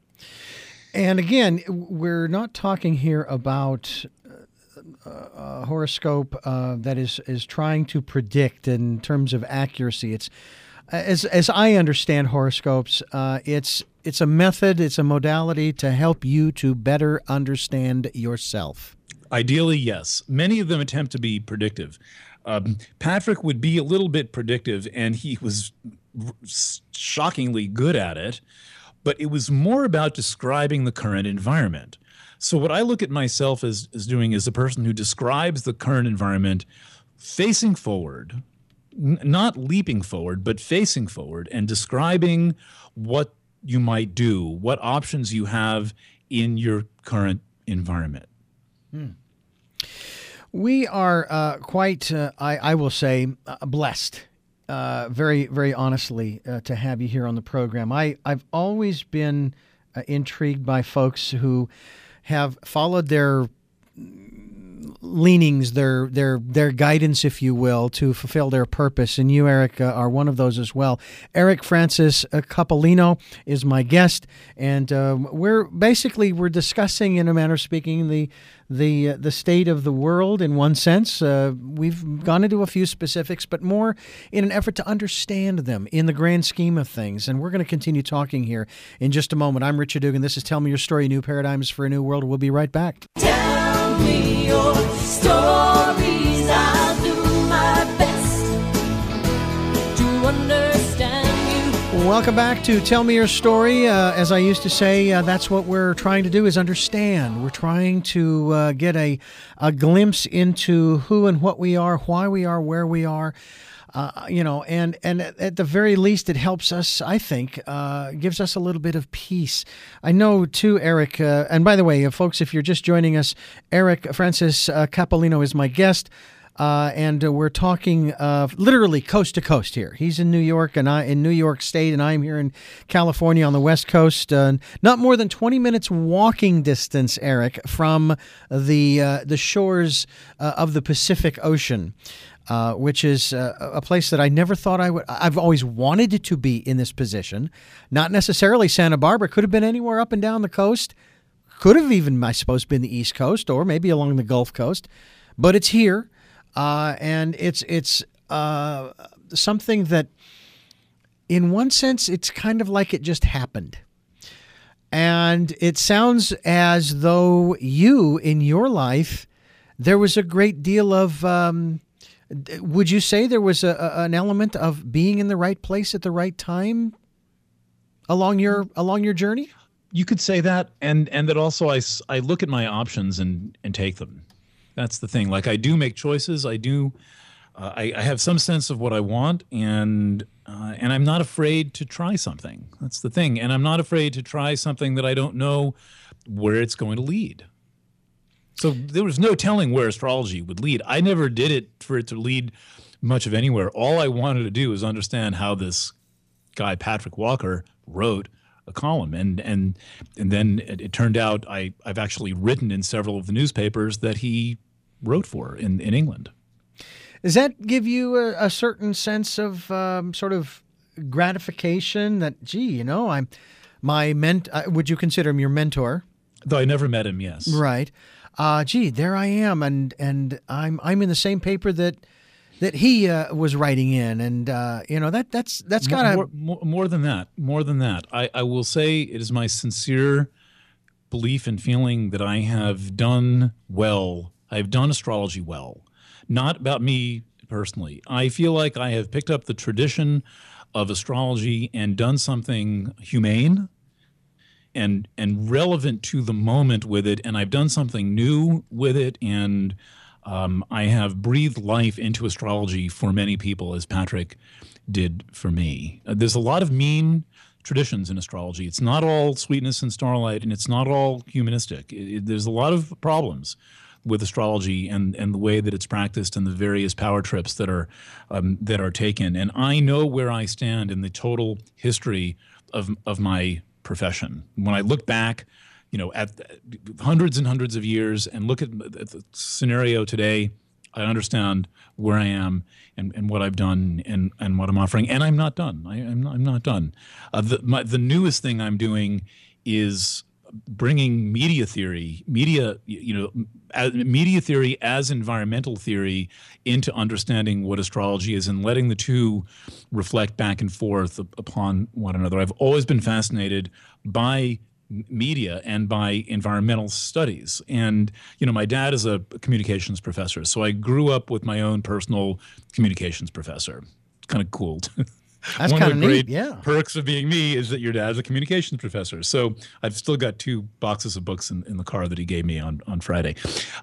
S2: And again, we're not talking here about a horoscope that is trying to predict in terms of accuracy. It's as I understand horoscopes, it's a method, it's a modality to help you to better understand yourself.
S3: Ideally, yes. Many of them attempt to be predictive. Patrick would be a little bit predictive, and he was shockingly good at it. But it was more about describing the current environment. So what I look at myself as doing is a person who describes the current environment facing forward, not leaping forward, but facing forward and describing what you might do, what options you have in your current environment.
S2: We are quite, I will say, blessed. Very, very honestly, to have you here on the program. I've always been intrigued by folks who have followed their leanings, their guidance, if you will, to fulfill their purpose. And you, Eric, are one of those as well. Eric Francis Capolino is my guest, and we're discussing, in a manner of speaking, the state of the world in one sense. We've gone into a few specifics, but more in an effort to understand them in the grand scheme of things. And we're going to continue talking here in just a moment. I'm Richard Dugan. This is Tell Me Your Story, New Paradigms for a New World. We'll be right back.
S1: Tell me your stories. I'll do my best to understand you.
S2: Welcome back to Tell Me Your Story. As I used to say, that's what we're trying to do is understand. We're trying to get a glimpse into who and what we are, why we are, where we are. And at the very least, it helps us, I think, gives us a little bit of peace. I know, too, Eric, and by the way, folks, if you're just joining us, Eric Francis Capolino is my guest. And we're talking literally coast to coast here. He's in New York, and I in New York State, and I'm here in California on the West Coast. Not more than 20 minutes walking distance, Eric, from the shores of the Pacific Ocean, which is a place that I never thought I would. I've always wanted to be in this position. Not necessarily Santa Barbara. Could have been anywhere up and down the coast. Could have even, I suppose, been the East Coast or maybe along the Gulf Coast. But it's here. And it's something that, in one sense, it's kind of like it just happened. And it sounds as though you, in your life, there was a great deal of, would you say there was an element of being in the right place at the right time along your journey?
S3: You could say that, and that also I look at my options and take them. That's the thing. Like, I do make choices. I do. I have some sense of what I want, and I'm not afraid to try something. That's the thing. And I'm not afraid to try something that I don't know where it's going to lead. So there was no telling where astrology would lead. I never did it for it to lead much of anywhere. All I wanted to do was understand how this guy Patrick Walker wrote a column, and then it turned out I've actually written in several of the newspapers that he wrote for in England.
S2: Does that give you a certain sense of sort of gratification that, gee, I'm would you consider him your mentor?
S3: Though I never met him, yes.
S2: Right. Gee, there I am, and I'm in the same paper that he was writing in, and that's got to
S3: more than that. More than that, I will say it is my sincere belief and feeling that I have done well. I've done astrology well. Not about me personally. I feel like I have picked up the tradition of astrology and done something humane and relevant to the moment with it, and I've done something new with it, and I have breathed life into astrology for many people, as Patrick did for me. There's a lot of mean traditions in astrology. It's not all sweetness and starlight, and it's not all humanistic. There's a lot of problems with astrology and the way that it's practiced and the various power trips that are taken. And I know where I stand in the total history of my profession. When I look back, at hundreds and hundreds of years and look at the scenario today, I understand where I am and what I've done and what I'm offering. And I'm not done. I'm not done. The newest thing I'm doing is bringing media theory as environmental theory into understanding what astrology is and letting the two reflect back and forth upon one another. I've always been fascinated by media and by environmental studies. And, my dad is a communications professor, so I grew up with my own personal communications professor. It's kind of cool.
S2: That's
S3: kind of
S2: neat, yeah.
S3: Perks of being me is that your dad's a communications professor. So I've still got 2 boxes of books in the car that he gave me on Friday.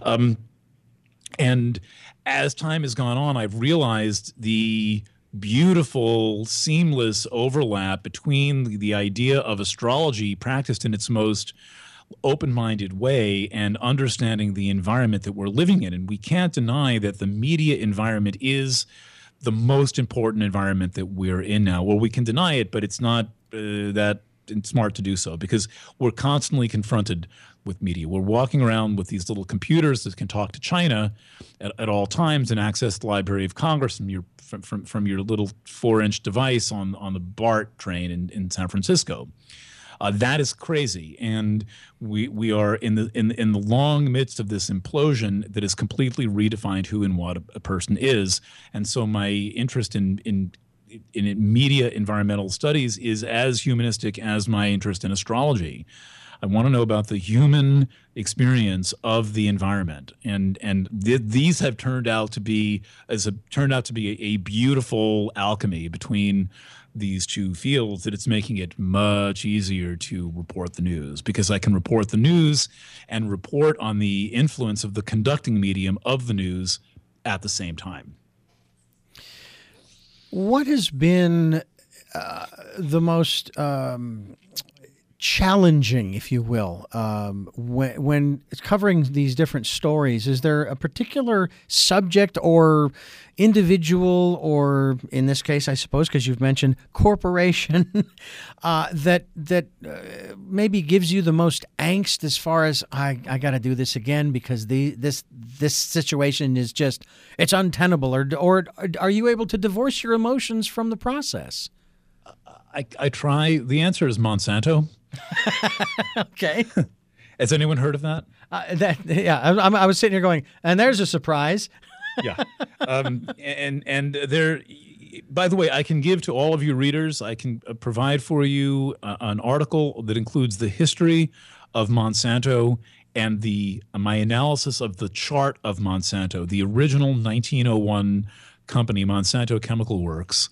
S3: And as time has gone on, I've realized the beautiful, seamless overlap between the idea of astrology practiced in its most open-minded way and understanding the environment that we're living in. And we can't deny that the media environment is the most important environment that we're in now. Well, we can deny it, but it's not that smart to do so because we're constantly confronted with media. We're walking around with these little computers that can talk to China at all times and access the Library of Congress from your little 4-inch device on the BART train in San Francisco. That is crazy, and we are in the long midst of this implosion that has completely redefined who and what a person is. And so my interest in media environmental studies is as humanistic as my interest in astrology. I want to know about the human experience of the environment, and these have turned out to be a beautiful alchemy between these two fields that it's making it much easier to report the news, because I can report the news and report on the influence of the conducting medium of the news at the same time.
S2: What has been the most challenging, if you will, when covering these different stories? Is there a particular subject or individual, or in this case, I suppose, because you've mentioned corporation, that maybe gives you the most angst as far as I got to do this again because this situation is just, it's untenable, or are you able to divorce your emotions from the process?
S3: I try. The answer is Monsanto.
S2: Okay.
S3: Has anyone heard of that?
S2: I was sitting here going, and there's a surprise.
S3: Yeah. And there, by the way, I can give to all of you readers, I can provide for you an article that includes the history of Monsanto and my analysis of the chart of Monsanto, the original 1901 company, Monsanto Chemical Works,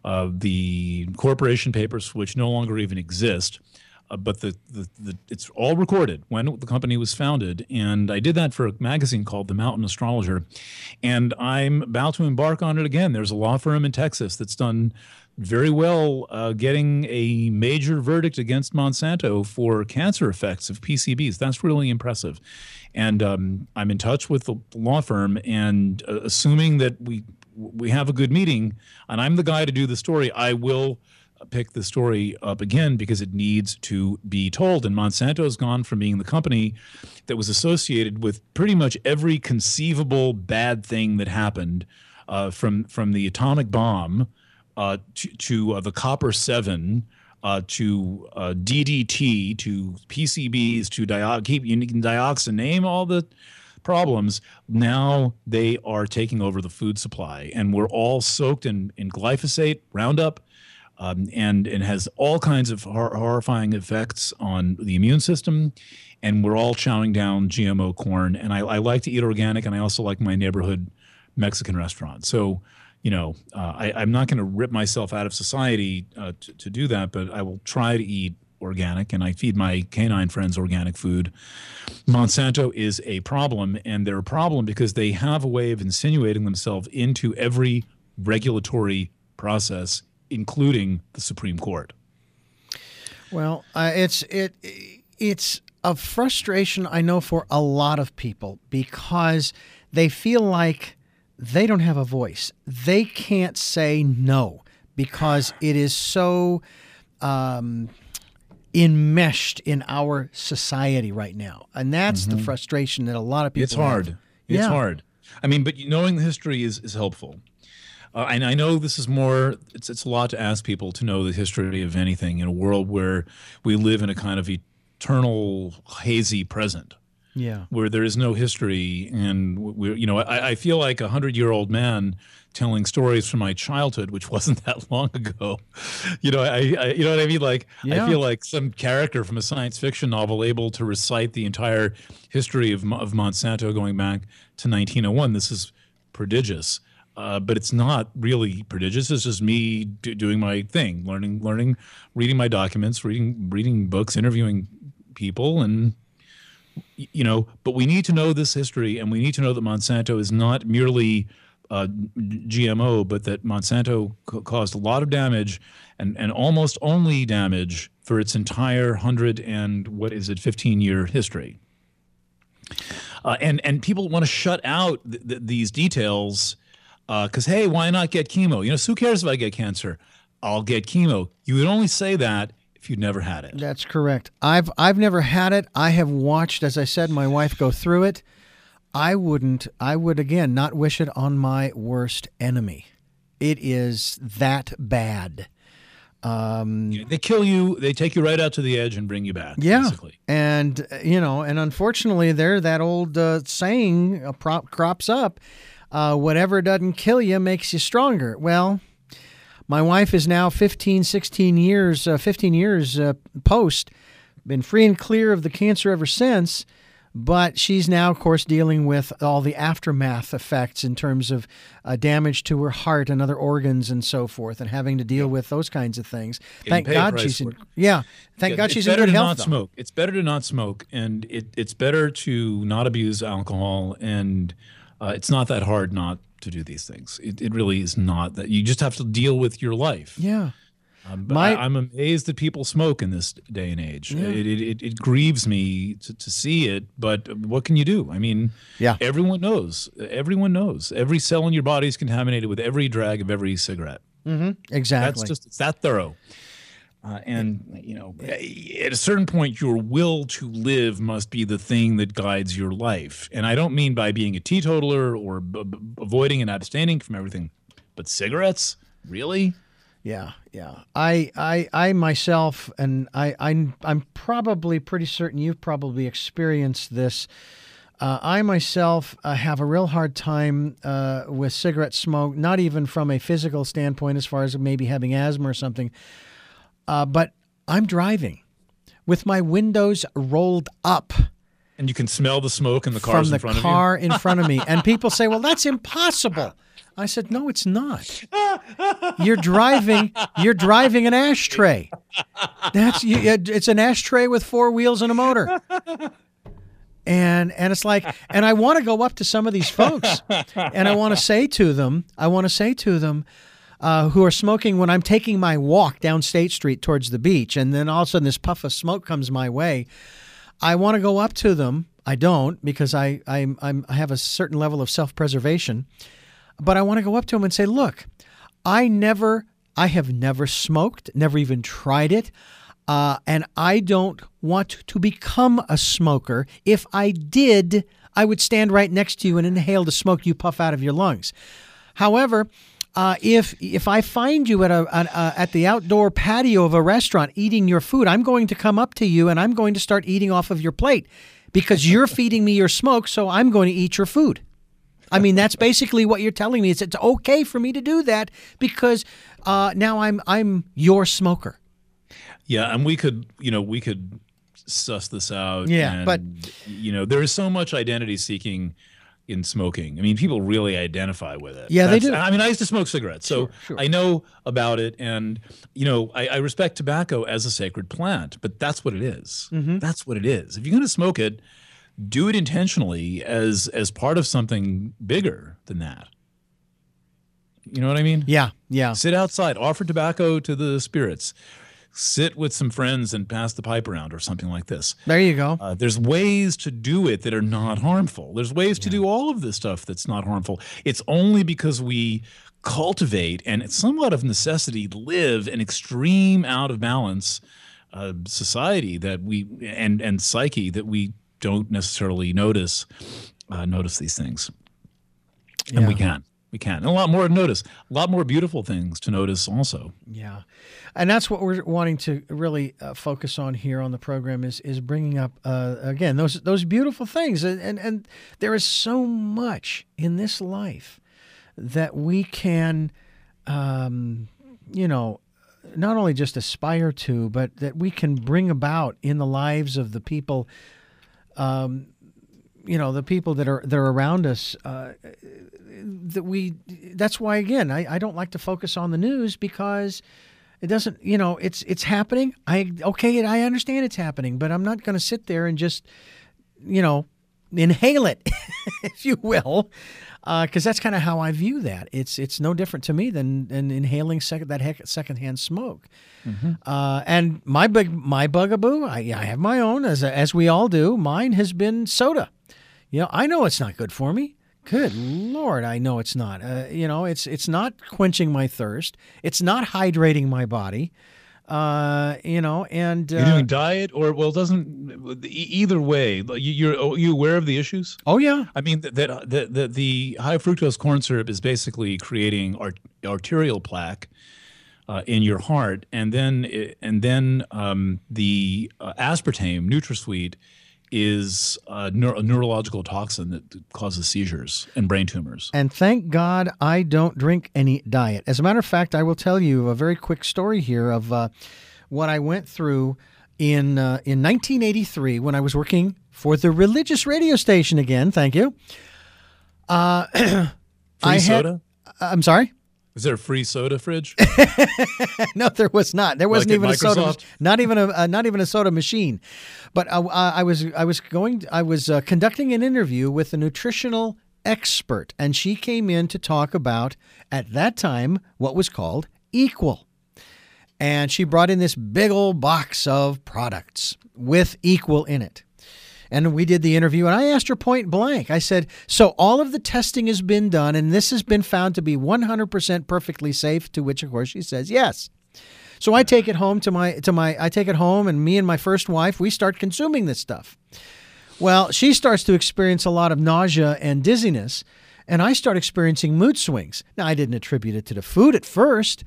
S3: the corporation papers, which no longer even exist. But it's all recorded when the company was founded, and I did that for a magazine called The Mountain Astrologer, and I'm about to embark on it again. There's a law firm in Texas that's done very well getting a major verdict against Monsanto for cancer effects of PCBs. That's really impressive, and I'm in touch with the law firm, and assuming that we have a good meeting, and I'm the guy to do the story, I will pick the story up again because it needs to be told. And Monsanto has gone from being the company that was associated with pretty much every conceivable bad thing that happened, from the atomic bomb to the Copper 7, to DDT, to PCBs, to dioxin, name all the problems. Now they are taking over the food supply, and we're all soaked in glyphosate, Roundup, and has all kinds of horrifying effects on the immune system, and we're all chowing down GMO corn. And I like to eat organic, and I also like my neighborhood Mexican restaurant. So, I'm not going to rip myself out of society to do that, but I will try to eat organic, and I feed my canine friends organic food. Monsanto is a problem, and they're a problem because they have a way of insinuating themselves into every regulatory process, including the Supreme Court.
S2: Well, it's a frustration, I know, for a lot of people because they feel like they don't have a voice. They can't say no because it is so enmeshed in our society right now. And that's the frustration that a lot of people
S3: It's hard.
S2: have.
S3: It's hard. I mean, but knowing the history is helpful. And I know this is more, it's a lot to ask people to know the history of anything in a world where we live in a kind of eternal, hazy present.
S2: Yeah.
S3: Where there is no history. And I feel like 100-year-old man telling stories from my childhood, which wasn't that long ago. You know what I mean? Like,
S2: Yeah.
S3: I feel like some character from a science fiction novel able to recite the entire history of Monsanto going back to 1901. This is prodigious. But it's not really prodigious. It's just me doing my thing, learning, reading my documents, reading books, interviewing people, and But we need to know this history, and we need to know that Monsanto is not merely GMO, but that Monsanto caused a lot of damage, and almost only damage for its entire 15-year history. And people want to shut out these details. Because, hey, why not get chemo? Who cares if I get cancer? I'll get chemo. You would only say that if you'd never had it.
S2: That's correct. I've never had it. I have watched, as I said, my wife go through it. I would, again, not wish it on my worst enemy. It is that bad.
S3: They kill you. They take you right out to the edge and bring you back.
S2: Yeah.
S3: Basically.
S2: And, and unfortunately, that old saying crops up. Whatever doesn't kill you makes you stronger. Well, my wife is now 15 years post, been free and clear of the cancer ever since, But she's now, of course, dealing with all the aftermath effects in terms of damage to her heart and other organs and so forth, and having to deal with those kinds of things. Thank God she's in. Yeah, thank God she's in good health.
S3: It's better to not smoke. It's better to not smoke, and it's better to not abuse alcohol, and it's not that hard not to do these things. It really is not that. You just have to deal with your life.
S2: Yeah.
S3: But I'm amazed that people smoke in this day and age.
S2: Yeah.
S3: It grieves me to see it, but what can you do? I mean, everyone knows. Everyone knows. Every cell in your body is contaminated with every drag of every cigarette.
S2: Mm-hmm. Exactly.
S3: It's that thorough. And, at a certain point, your will to live must be the thing that guides your life. And I don't mean by being a teetotaler or avoiding and abstaining from everything, but cigarettes? Really?
S2: Yeah. I myself, and I'm probably pretty certain you've probably experienced this. I myself have a real hard time with cigarette smoke, not even from a physical standpoint as far as maybe having asthma or something, but I'm driving with my windows rolled up.
S3: And you can smell the smoke in the cars in front of you?
S2: From the car in front of me. And people say, well, that's impossible. I said, no, it's not. You're driving an ashtray. It's an ashtray with four wheels and a motor. And it's like, and I want to go up to some of these folks and I want to say to them, who are smoking when I'm taking my walk down State Street towards the beach, and then all of a sudden this puff of smoke comes my way. I want to go up to them. I don't, because I have a certain level of self-preservation. But I want to go up to them and say, look, I have never smoked, never even tried it, and I don't want to become a smoker. If I did, I would stand right next to you and inhale the smoke you puff out of your lungs. However, if I find you at the outdoor patio of a restaurant eating your food, I'm going to come up to you and I'm going to start eating off of your plate because you're feeding me your smoke, so I'm going to eat your food. I mean, that's basically what you're telling me. It's okay for me to do that because now I'm your smoker.
S3: Yeah, and we could suss this out.
S2: Yeah,
S3: and,
S2: but
S3: there is so much identity seeking in smoking. I mean, people really identify with it.
S2: Yeah, they do.
S3: I mean, I used to smoke cigarettes, so
S2: sure.
S3: I know about it, and I respect tobacco as a sacred plant, but that's what it is.
S2: Mm-hmm.
S3: That's what it is. If you're going to smoke it, do it intentionally as part of something bigger than that. You know what I mean?
S2: Yeah.
S3: Sit outside, offer tobacco to the spirits. Sit with some friends and pass the pipe around or something like this.
S2: There you go.
S3: There's ways to do it that are not harmful. There's ways to do all of this stuff that's not harmful. It's only because we cultivate and it's somewhat of necessity live an extreme out of balance society that we and psyche that we don't necessarily notice these things. And we can. And a lot more to notice. A lot more beautiful things to notice also.
S2: Yeah. And that's what we're wanting to really focus on here on the program is bringing up, again, those beautiful things. And there is so much in this life that we can, not only just aspire to, but that we can bring about in the lives of the people the people that are around us, that's why, again, I don't like to focus on the news because it doesn't, it's happening. I understand it's happening, but I'm not going to sit there and just, inhale it, if you will, because that's kind of how I view that. It's no different to me than inhaling secondhand smoke. Mm-hmm. And my bugaboo, I have my own, as we all do. Mine has been soda. I know it's not good for me. Good Lord, I know it's not. It's not quenching my thirst. It's not hydrating my body. And
S3: you're doing diet, or it doesn't. Either way, you aware of the issues?
S2: Oh yeah. I
S3: mean that the high fructose corn syrup is basically creating arterial plaque in your heart, and then the aspartame, NutraSweet, is a neurological toxin that causes seizures and brain tumors.
S2: And thank God I don't drink any diet. As a matter of fact, I will tell you a very quick story here of what I went through in 1983 when I was working for the religious radio station again. Thank you.
S3: Free soda?
S2: I'm sorry?
S3: Is there a free soda fridge?
S2: No, there was not. There wasn't
S3: Like
S2: even
S3: at
S2: a soda,
S3: Microsoft?
S2: not even a soda machine. But I was conducting an interview with a nutritional expert, and she came in to talk about, at that time, what was called Equal. And she brought in this big old box of products with Equal in it. And we did the interview, and I asked her point blank. I said, so all of the testing has been done, and this has been found to be 100% perfectly safe, to which, of course, she says yes. So I take it home and me and my first wife, we start consuming this stuff. Well, she starts to experience a lot of nausea and dizziness, and I start experiencing mood swings. Now, I didn't attribute it to the food at first,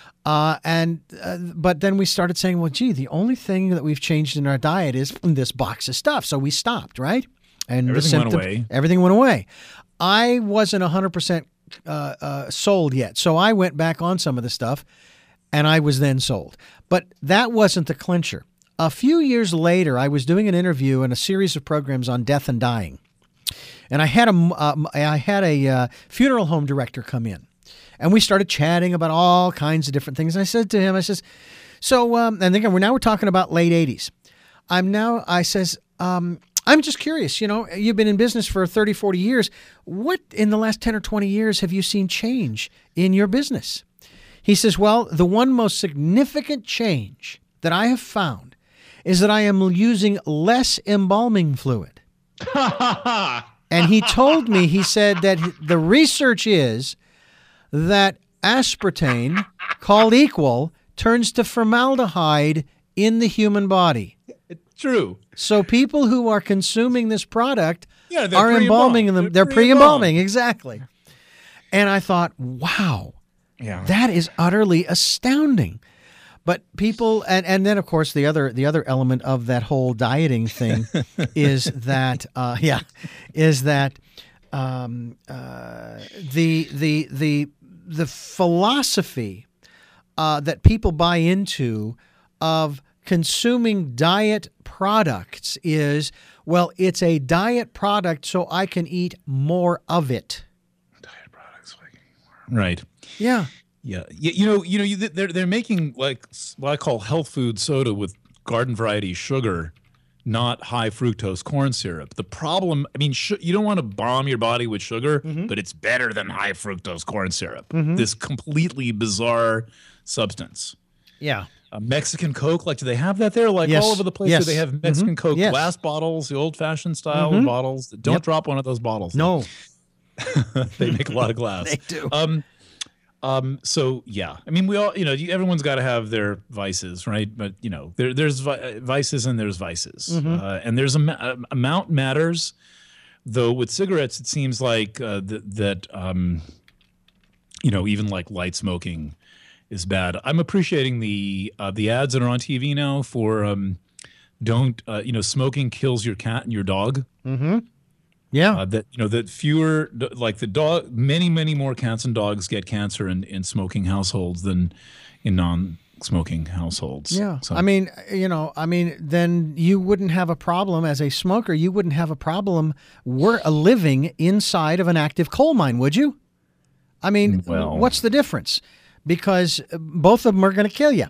S2: but then we started saying, well, gee, the only thing that we've changed in our diet is this box of stuff. So we stopped, right? And everything went away. I wasn't 100% sold yet. So I went back on some of the stuff, and I was then sold. But that wasn't the clincher. A few years later, I was doing an interview and a series of programs on death and dying. And I had a funeral home director come in. And we started chatting about all kinds of different things. And I said to him, and again, we're talking about late 80s. I'm just curious, you've been in business for 30, 40 years. What in the last 10 or 20 years have you seen change in your business? He says, well, the one most significant change that I have found is that I am using less embalming fluid. And he told me, he said that the research is that aspartame, called Equal, turns to formaldehyde in the human body.
S3: True.
S2: So people who are consuming this product are embalming them. They're pre-embalming, exactly. And I thought, wow, that is utterly astounding. But people, and then of course the other element of that whole dieting thing is that the philosophy that people buy into of consuming diet products is, well, it's a diet product, so I can eat more of it.
S3: Diet products, so I can eat more. Right.
S2: Yeah.
S3: Yeah. They're making like what I call health food soda with garden variety sugar, not high fructose corn syrup. The problem, you don't want to bomb your body with sugar, but it's better than high fructose corn syrup. This completely bizarre substance.
S2: Yeah.
S3: Mexican Coke, do they have that there? All over the place, do they have Mexican Coke glass bottles, the old-fashioned style bottles? Don't drop one of those bottles.
S2: No.
S3: They make a lot of glass.
S2: They do.
S3: So yeah, we all, everyone's got to have their vices, right? But there's vices and there's vices, and there's amount matters. Though with cigarettes, it seems like even like light smoking is bad. I'm appreciating the ads that are on TV now for smoking kills your cat and your dog.
S2: Yeah.
S3: That fewer, many more cats and dogs get cancer in smoking households than in non-smoking households.
S2: Yeah.
S3: So.
S2: Then you wouldn't have a problem as a smoker. You wouldn't have a problem living inside of an active coal mine, would you? What's the difference? Because both of them are going to kill you.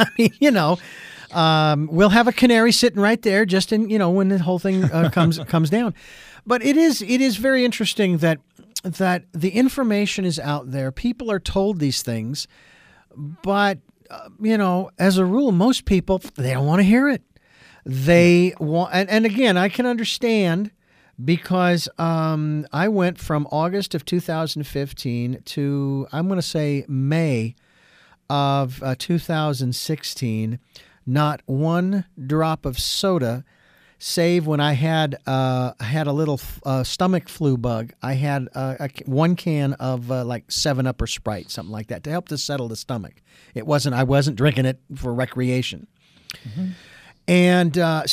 S2: We'll have a canary sitting right there just when the whole thing comes down. But it is very interesting that the information is out there. People are told these things, but as a rule, most people, they don't want to hear it. They want, and again, I can understand because I went from August of 2015 to, I'm going to say, May of 2016, not one drop of soda, save when I had a little stomach flu bug. I had one can of 7-Up or Sprite, something like that, to help to settle the stomach. I wasn't drinking it for recreation. And that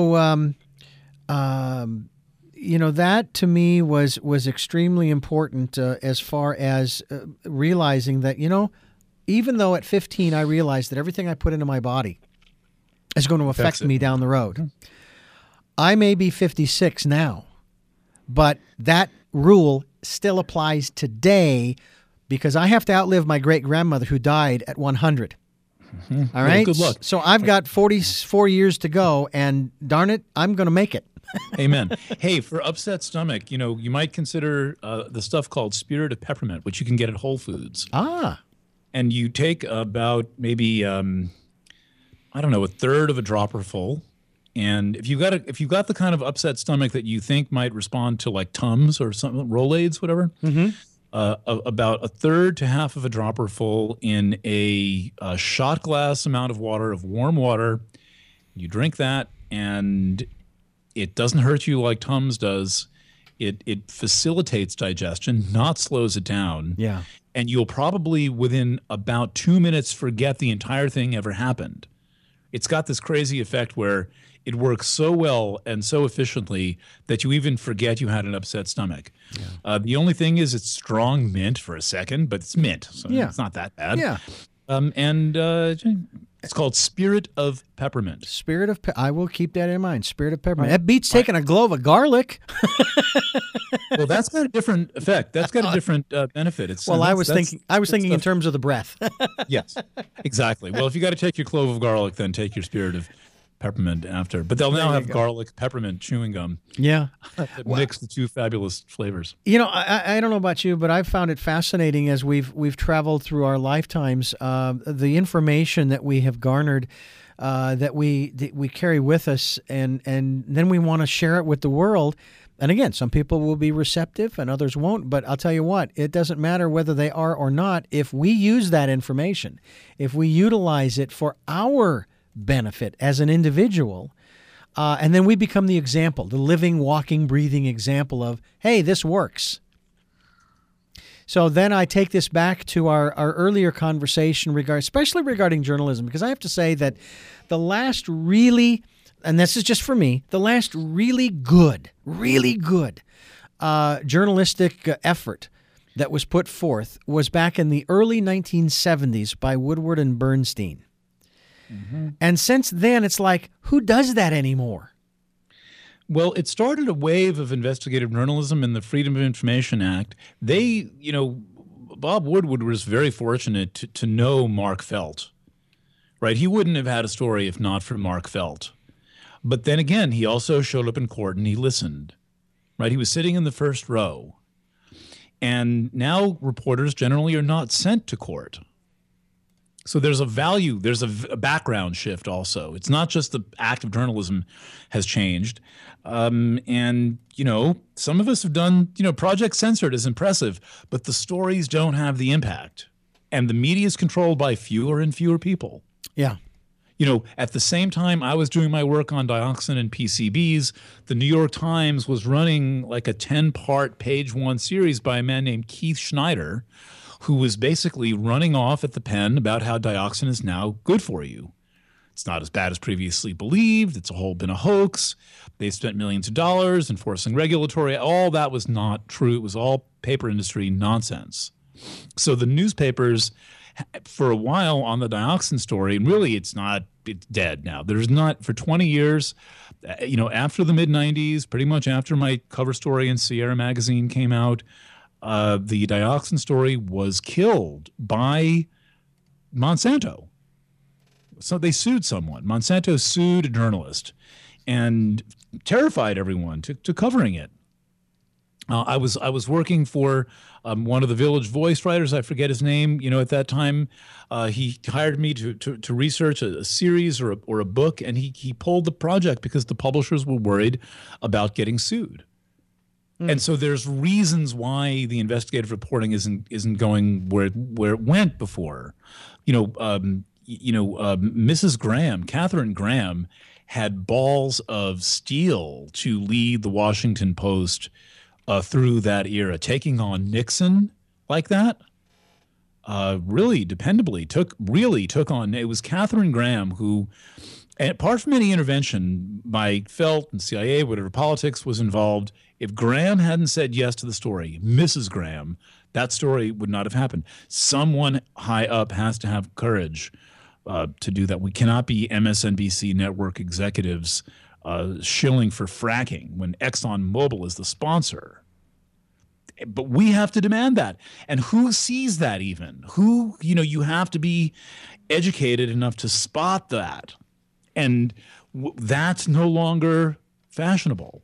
S2: to me was extremely important as far as realizing that, even though at 15 I realized that everything I put into my body is going to affect me down the road. I may be 56 now, but that rule still applies today because I have to outlive my great-grandmother who died at 100. All right?
S3: Well, good luck.
S2: So I've got 44 years to go, and darn it, I'm going to make it.
S3: Amen. Hey, for upset stomach, you might consider the stuff called Spirit of Peppermint, which you can get at Whole Foods.
S2: Ah.
S3: And you take about maybe, I don't know, a third of a dropper full. And if you've got the kind of upset stomach that you think might respond to like Tums or something, Rolaids, whatever, about a third to half of a dropper full in a shot glass amount of water, of warm water. You drink that, and it doesn't hurt you like Tums does. It facilitates digestion, not slows it down.
S2: Yeah.
S3: And you'll probably within about 2 minutes forget the entire thing ever happened. It's got this crazy effect where it works so well and so efficiently that you even forget you had an upset stomach. Yeah. The only thing is it's strong mint for a second, but it's mint, so it's not that bad.
S2: Yeah.
S3: It's called Spirit of Peppermint.
S2: I will keep that in mind. Spirit of Peppermint. That beats taking a clove of garlic.
S3: Well, that's got a different effect. That's got a different benefit.
S2: I was thinking in terms of the breath.
S3: Yes, exactly. Well, if you got to take your clove of garlic, then take your Spirit of Peppermint after. But they'll now have garlic peppermint chewing gum.
S2: Yeah.
S3: That mix the two fabulous flavors.
S2: I don't know about you, but I've found it fascinating as we've traveled through our lifetimes, the information that we have garnered, that we carry with us, and then we want to share it with the world. And again, some people will be receptive and others won't. But I'll tell you what, it doesn't matter whether they are or not. If we use that information, if we utilize it for our benefit as an individual, and then we become the example, the living, walking, breathing example of, hey, this works. So then I take this back to our earlier conversation, especially regarding journalism, because I have to say that the last really, and this is just for me, the last really good journalistic effort that was put forth was back in the early 1970s by Woodward and Bernstein. Mm-hmm. And since then, it's like, who does that anymore?
S3: Well, it started a wave of investigative journalism in the Freedom of Information Act. Bob Woodward was very fortunate to know Mark Felt, right? He wouldn't have had a story if not for Mark Felt. But then again, he also showed up in court and he listened, right? He was sitting in the first row. And now reporters generally are not sent to court. So there's a value, there's a background shift also. It's not just the act of journalism has changed. And, some of us have done, Project Censored is impressive, but the stories don't have the impact. And the media is controlled by fewer and fewer people.
S2: Yeah.
S3: At the same time I was doing my work on dioxin and PCBs, the New York Times was running like a 10-part page one series by a man named Keith Schneider, who was basically running off at the pen about how dioxin is now good for you. It's not as bad as previously believed. It's been a hoax. They spent millions of dollars enforcing regulatory. All that was not true. It was all paper industry nonsense. So the newspapers, for a while on the dioxin story, and really it's dead now. There's not, for 20 years, after the mid-90s, pretty much after my cover story in Sierra Magazine came out, the dioxin story was killed by Monsanto. So they sued someone. Monsanto sued a journalist and terrified everyone to covering it. I was working for one of the Village Voice writers. I forget his name. At that time, he hired me to research a series or a book, and he pulled the project because the publishers were worried about getting sued. And so there's reasons why the investigative reporting isn't going where it went before. Mrs. Graham, Katharine Graham, had balls of steel to lead the Washington Post through that era, taking on Nixon like that. Really dependably took on. It was Katharine Graham who, and apart from any intervention by Felt and CIA, whatever politics was involved, if Graham hadn't said yes to the story, Mrs. Graham, that story would not have happened. Someone high up has to have courage to do that. We cannot be MSNBC network executives shilling for fracking when ExxonMobil is the sponsor. But we have to demand that. And who sees that even? Who, you have to be educated enough to spot that. And that's no longer fashionable.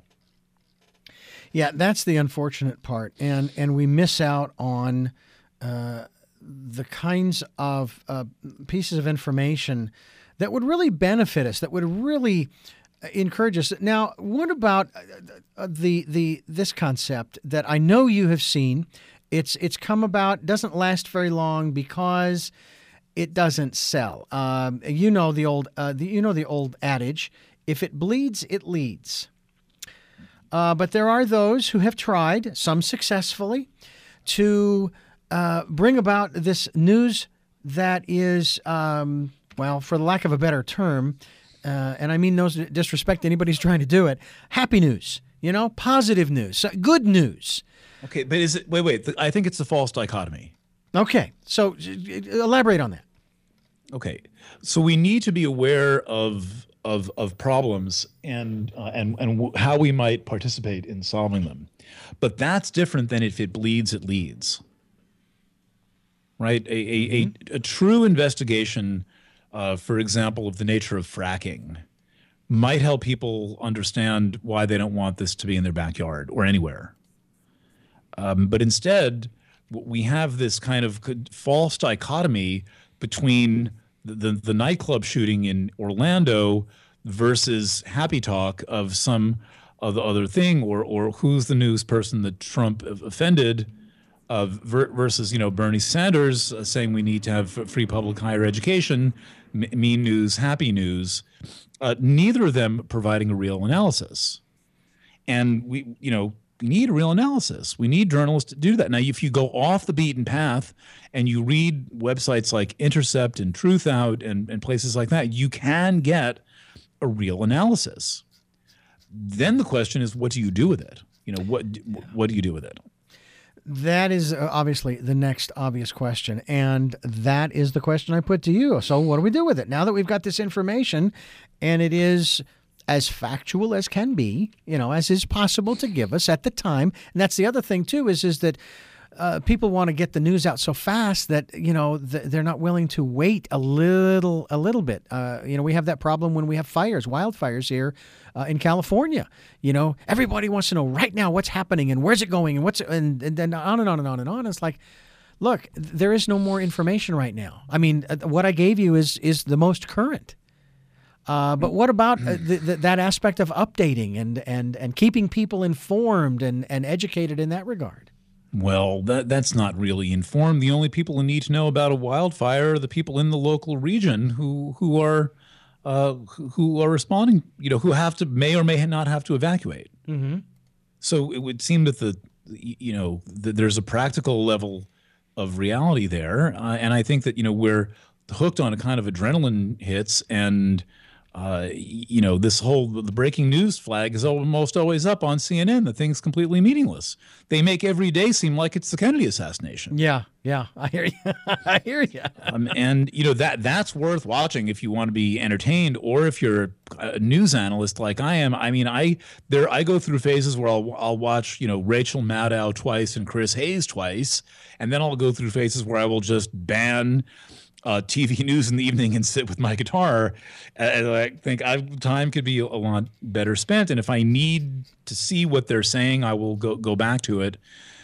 S2: Yeah, that's the unfortunate part. And we miss out on the kinds of pieces of information that would really benefit us, that would really encourage us. Now, what about this concept that I know you have seen? It's come about, doesn't last very long because it doesn't sell. You know the old adage: if it bleeds, it leads. But there are those who have tried, some successfully, to bring about this news that is, well, for the lack of a better term, and I mean no disrespect to anybody who's trying to do it, happy news, positive news, good news.
S3: Okay, but is it, wait, I think it's a false dichotomy.
S2: Okay, so elaborate on that.
S3: Okay, so we need to be aware of problems and how we might participate in solving them. But that's different than if it bleeds, it leads. Right? A true investigation, for example, of the nature of fracking might help people understand why they don't want this to be in their backyard or anywhere. But instead, we have this kind of false dichotomy between the nightclub shooting in Orlando versus happy talk of some other thing, or who's the news person that Trump offended, versus Bernie Sanders saying we need to have free public higher education, mean news, happy news. Neither of them providing a real analysis, and we need a real analysis. We need journalists to do that. Now, if you go off the beaten path and you read websites like Intercept and Truth Out and places like that, you can get a real analysis. Then the question is, what do you do with it? What do you do with it?
S2: That is obviously the next obvious question, and that is the question I put to you. So what do we do with it now that we've got this information, and it is as factual as can be, as is possible to give us at the time? And that's the other thing too, is that people want to get the news out so fast that they're not willing to wait a little bit. We have that problem when we have wildfires here in California. Everybody wants to know right now what's happening and where's it going and then on and on and on and on. It's like, look, there is no more information right now. I mean, what I gave you is the most current. But what about that aspect of updating and keeping people informed and educated in that regard?
S3: Well, that's not really informed. The only people who need to know about a wildfire are the people in the local region who are responding. Who may or may not have to evacuate. Mm-hmm. So it would seem that that there's a practical level of reality there, and I think that we're hooked on a kind of adrenaline hits and. The breaking news flag is almost always up on CNN. The thing's completely meaningless. They make every day seem like it's the Kennedy assassination.
S2: Yeah, I hear you. I hear you.
S3: And that's worth watching if you want to be entertained, or if you're a news analyst like I am. I mean, I go through phases where I'll watch Rachel Maddow twice and Chris Hayes twice, and then I'll go through phases where I will just ban TV news in the evening and sit with my guitar. And I think time could be a lot better spent. And if I need to see what they're saying, I will go back to it.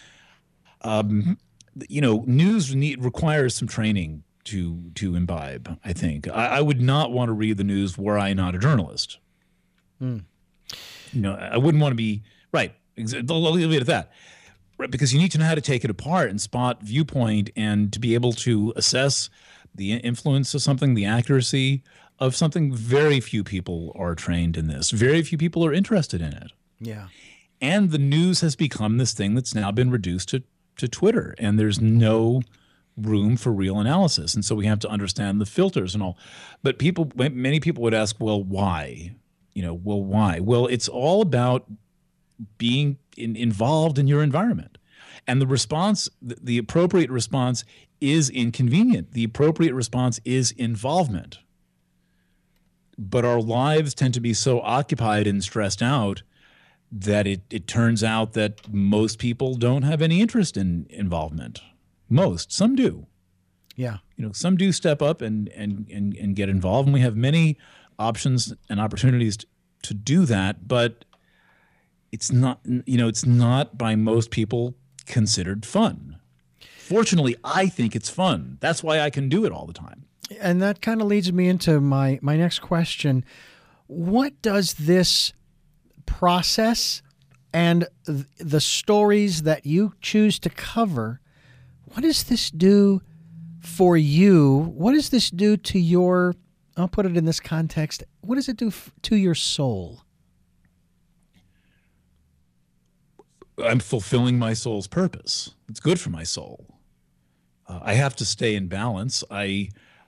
S3: News requires some training to imbibe, I think. I would not want to read the news were I not a journalist. I wouldn't want to be, right, I'll leave it at that. Right, because you need to know how to take it apart and spot viewpoint, and to be able to assess the influence of something, the accuracy of something. Very few people are trained in this. Very few people are interested in it.
S2: Yeah.
S3: And the news has become this thing that's now been reduced to Twitter, and there's no room for real analysis. And so we have to understand the filters and all. But many people would ask, well, why? Why? Well, it's all about being involved in your environment. And the response, the appropriate response is inconvenient. The appropriate response is involvement. but our lives tend to be so occupied and stressed out that it turns out that most people don't have any interest in involvement. Some do.
S2: Yeah.
S3: Some do step up and get involved, and we have many options and opportunities to do that, but it's not by most people considered fun. Fortunately, I think it's fun. That's why I can do it all the time.
S2: And that kind of leads me into my next question. What does this process and the stories that you choose to cover, what does this do for you? What does this do to your, I'll put it in this context, what does it do to your soul?
S3: I'm fulfilling my soul's purpose. It's good for my soul. I have to stay in balance. I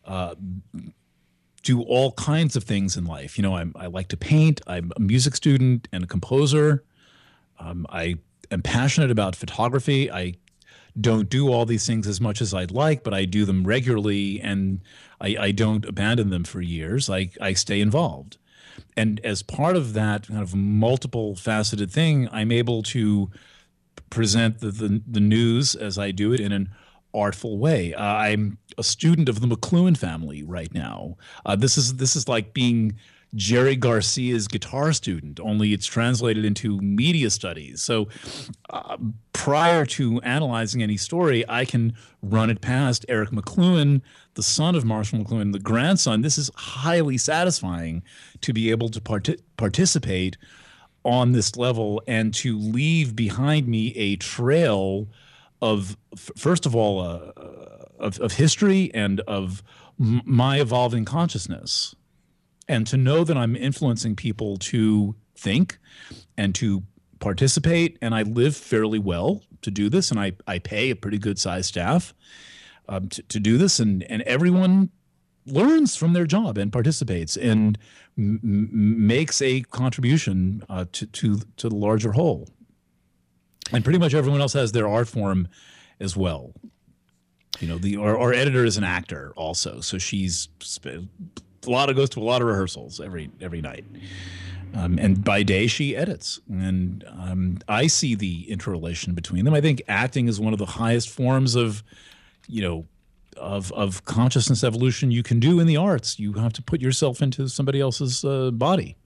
S3: do all kinds of things in life. I like to paint. I'm a music student and a composer. I am passionate about photography. I don't do all these things as much as I'd like, but I do them regularly, and I don't abandon them for years. I stay involved. And as part of that kind of multiple faceted thing, I'm able to present the news as I do it in an artful way. I'm a student of the McLuhan family right now. This is like being Jerry Garcia's guitar student, only it's translated into media studies. So prior to analyzing any story, I can run it past Eric McLuhan, the son of Marshall McLuhan, the grandson. This is highly satisfying to be able to participate on this level and to leave behind me a trail of, first of all, of history and of my evolving consciousness. And to know that I'm influencing people to think and to participate, and I live fairly well to do this, and I pay a pretty good sized staff to do this, and everyone learns from their job and participates and makes a contribution to the larger whole. And pretty much everyone else has their art form as well. Our editor is an actor also, so she's goes to a lot of rehearsals every night. And by day she edits, and I see the interrelation between them. I think acting is one of the highest forms of consciousness evolution you can do in the arts. You have to put yourself into somebody else's body.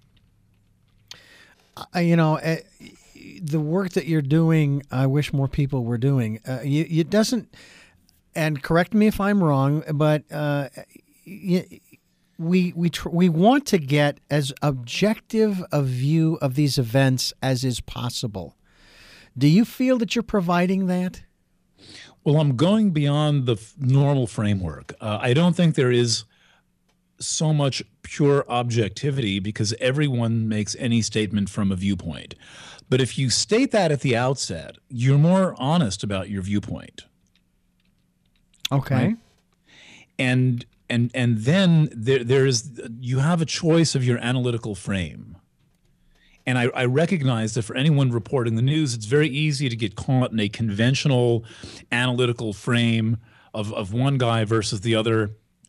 S3: The work that you're doing, I wish more people were doing. It doesn't, and correct me if I'm wrong, but we want to get as objective a view of these events as is possible. Do you feel that you're providing that? Well, I'm going beyond the normal framework. I don't think there is so much pure objectivity because everyone makes any statement from a viewpoint. But if you state that at the outset, you're more honest about your viewpoint.
S2: Okay.
S3: Right? And then you have a choice of your analytical frame. And I recognize that for anyone reporting the news, it's very easy to get caught in a conventional analytical frame of one guy versus the other,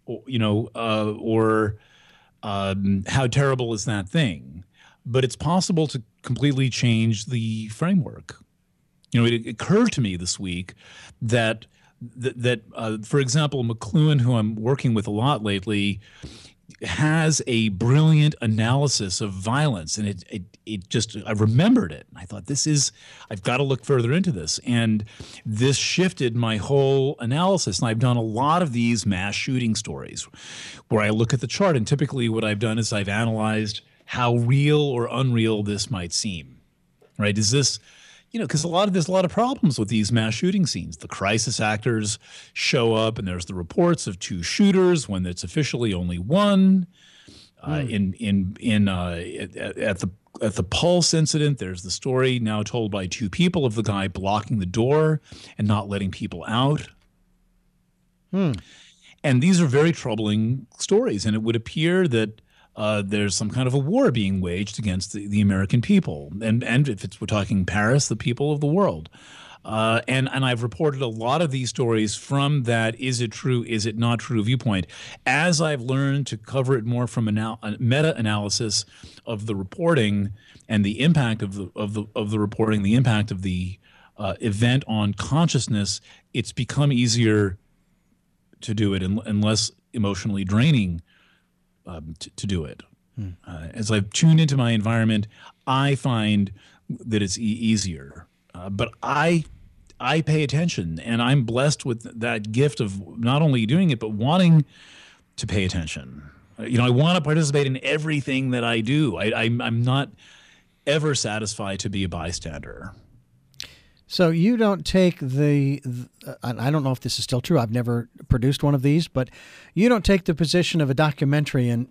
S3: or how terrible is that thing. But it's possible to completely change the framework. It occurred to me this week that for example, McLuhan, who I'm working with a lot lately, has a brilliant analysis of violence, and it just, I remembered it. I thought, I've got to look further into this, and this shifted my whole analysis. And I've done a lot of these mass shooting stories where I look at the chart, and typically what I've done is I've analyzed how real or unreal this might seem. Right? Is this, because there's a lot of problems with these mass shooting scenes. The crisis actors show up, and there's the reports of 2 shooters when it's officially only one. At the Pulse incident, there's the story now told by 2 people of the guy blocking the door and not letting people out. And these are very troubling stories, and it would appear that there's some kind of a war being waged against the American people, and if we're talking Paris, the people of the world. And I've reported a lot of these stories from that is it true, is it not true viewpoint. As I've learned to cover it more from a meta-analysis of the reporting and the impact of the reporting, the impact of the event on consciousness, it's become easier to do it and less emotionally draining to do it. As I've tuned into my environment, I find that it's easier. But I pay attention, and I'm blessed with that gift of not only doing it, but wanting to pay attention. I want to participate in everything that I do. I'm not ever satisfied to be a bystander.
S2: So you don't take and I don't know if this is still true. I've never produced one of these, but you don't take the position of a documentarian.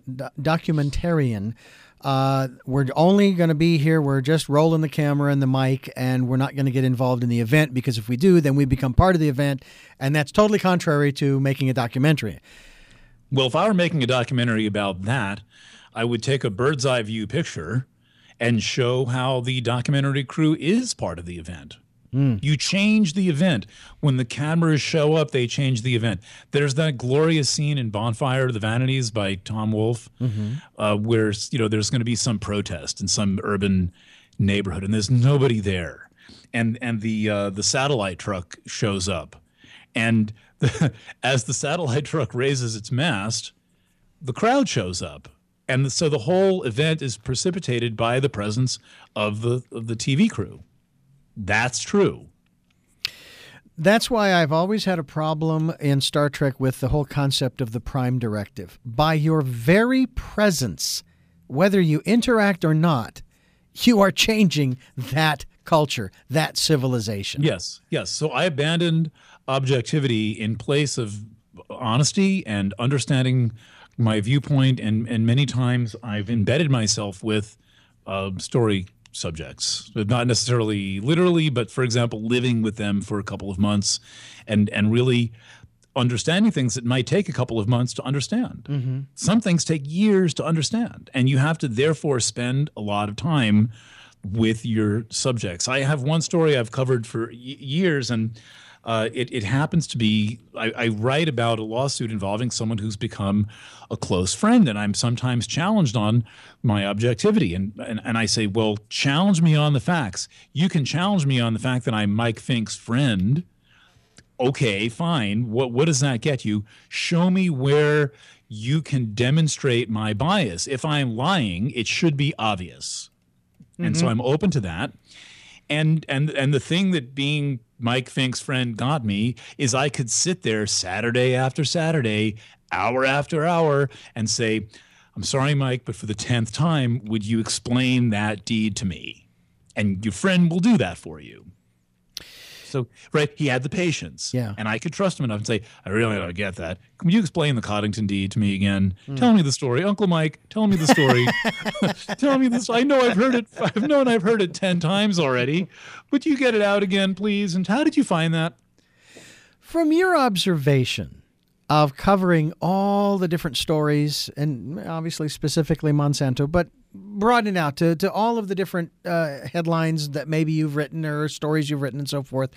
S2: We're only going to be here. We're just rolling the camera and the mic, and we're not going to get involved in the event, because if we do, then we become part of the event, and that's totally contrary to making a documentary.
S3: Well, if I were making a documentary about that, I would take a bird's eye view picture and show how the documentary crew is part of the event. You change the event. When the cameras show up, they change the event. There's that glorious scene in Bonfire of the Vanities by Tom Wolfe, where there's going to be some protest in some urban neighborhood, and there's nobody there, and the satellite truck shows up, and as the satellite truck raises its mast, the crowd shows up, and so the whole event is precipitated by the presence of the TV crew. That's true.
S2: That's why I've always had a problem in Star Trek with the whole concept of the Prime Directive. By your very presence, whether you interact or not, you are changing that culture, that civilization.
S3: Yes. So I abandoned objectivity in place of honesty and understanding my viewpoint, and many times I've embedded myself with story subjects, not necessarily literally, but for example, living with them for a couple of months and really understanding things that might take a couple of months to understand. Some things take years to understand, and you have to therefore spend a lot of time with your subjects. I have one story I've covered for years, and it happens to be, I write about a lawsuit involving someone who's become a close friend, and I'm sometimes challenged on my objectivity. And I say, well, challenge me on the facts. You can challenge me on the fact that I'm Mike Fink's friend. Okay, fine. What does that get you? Show me where you can demonstrate my bias. If I'm lying, it should be obvious. And so I'm open to that. And the thing that being Mike Fink's friend got me is I could sit there Saturday after Saturday, hour after hour, and say, I'm sorry, Mike, but for the 10th time, would you explain that deed to me? And your friend will do that for you. So, right, he had the patience.
S2: Yeah.
S3: And I could trust him enough and say, I really don't get that. Can you explain the Coddington deed to me again? Tell me the story. Uncle Mike, tell me the story. Tell me this. I know I've heard it. I've heard it 10 times already. Would you get it out again, please? And how did you find that?
S2: From your observation of covering all the different stories, and obviously specifically Monsanto, but broaden it out to all of the different headlines that maybe you've written or stories you've written and so forth,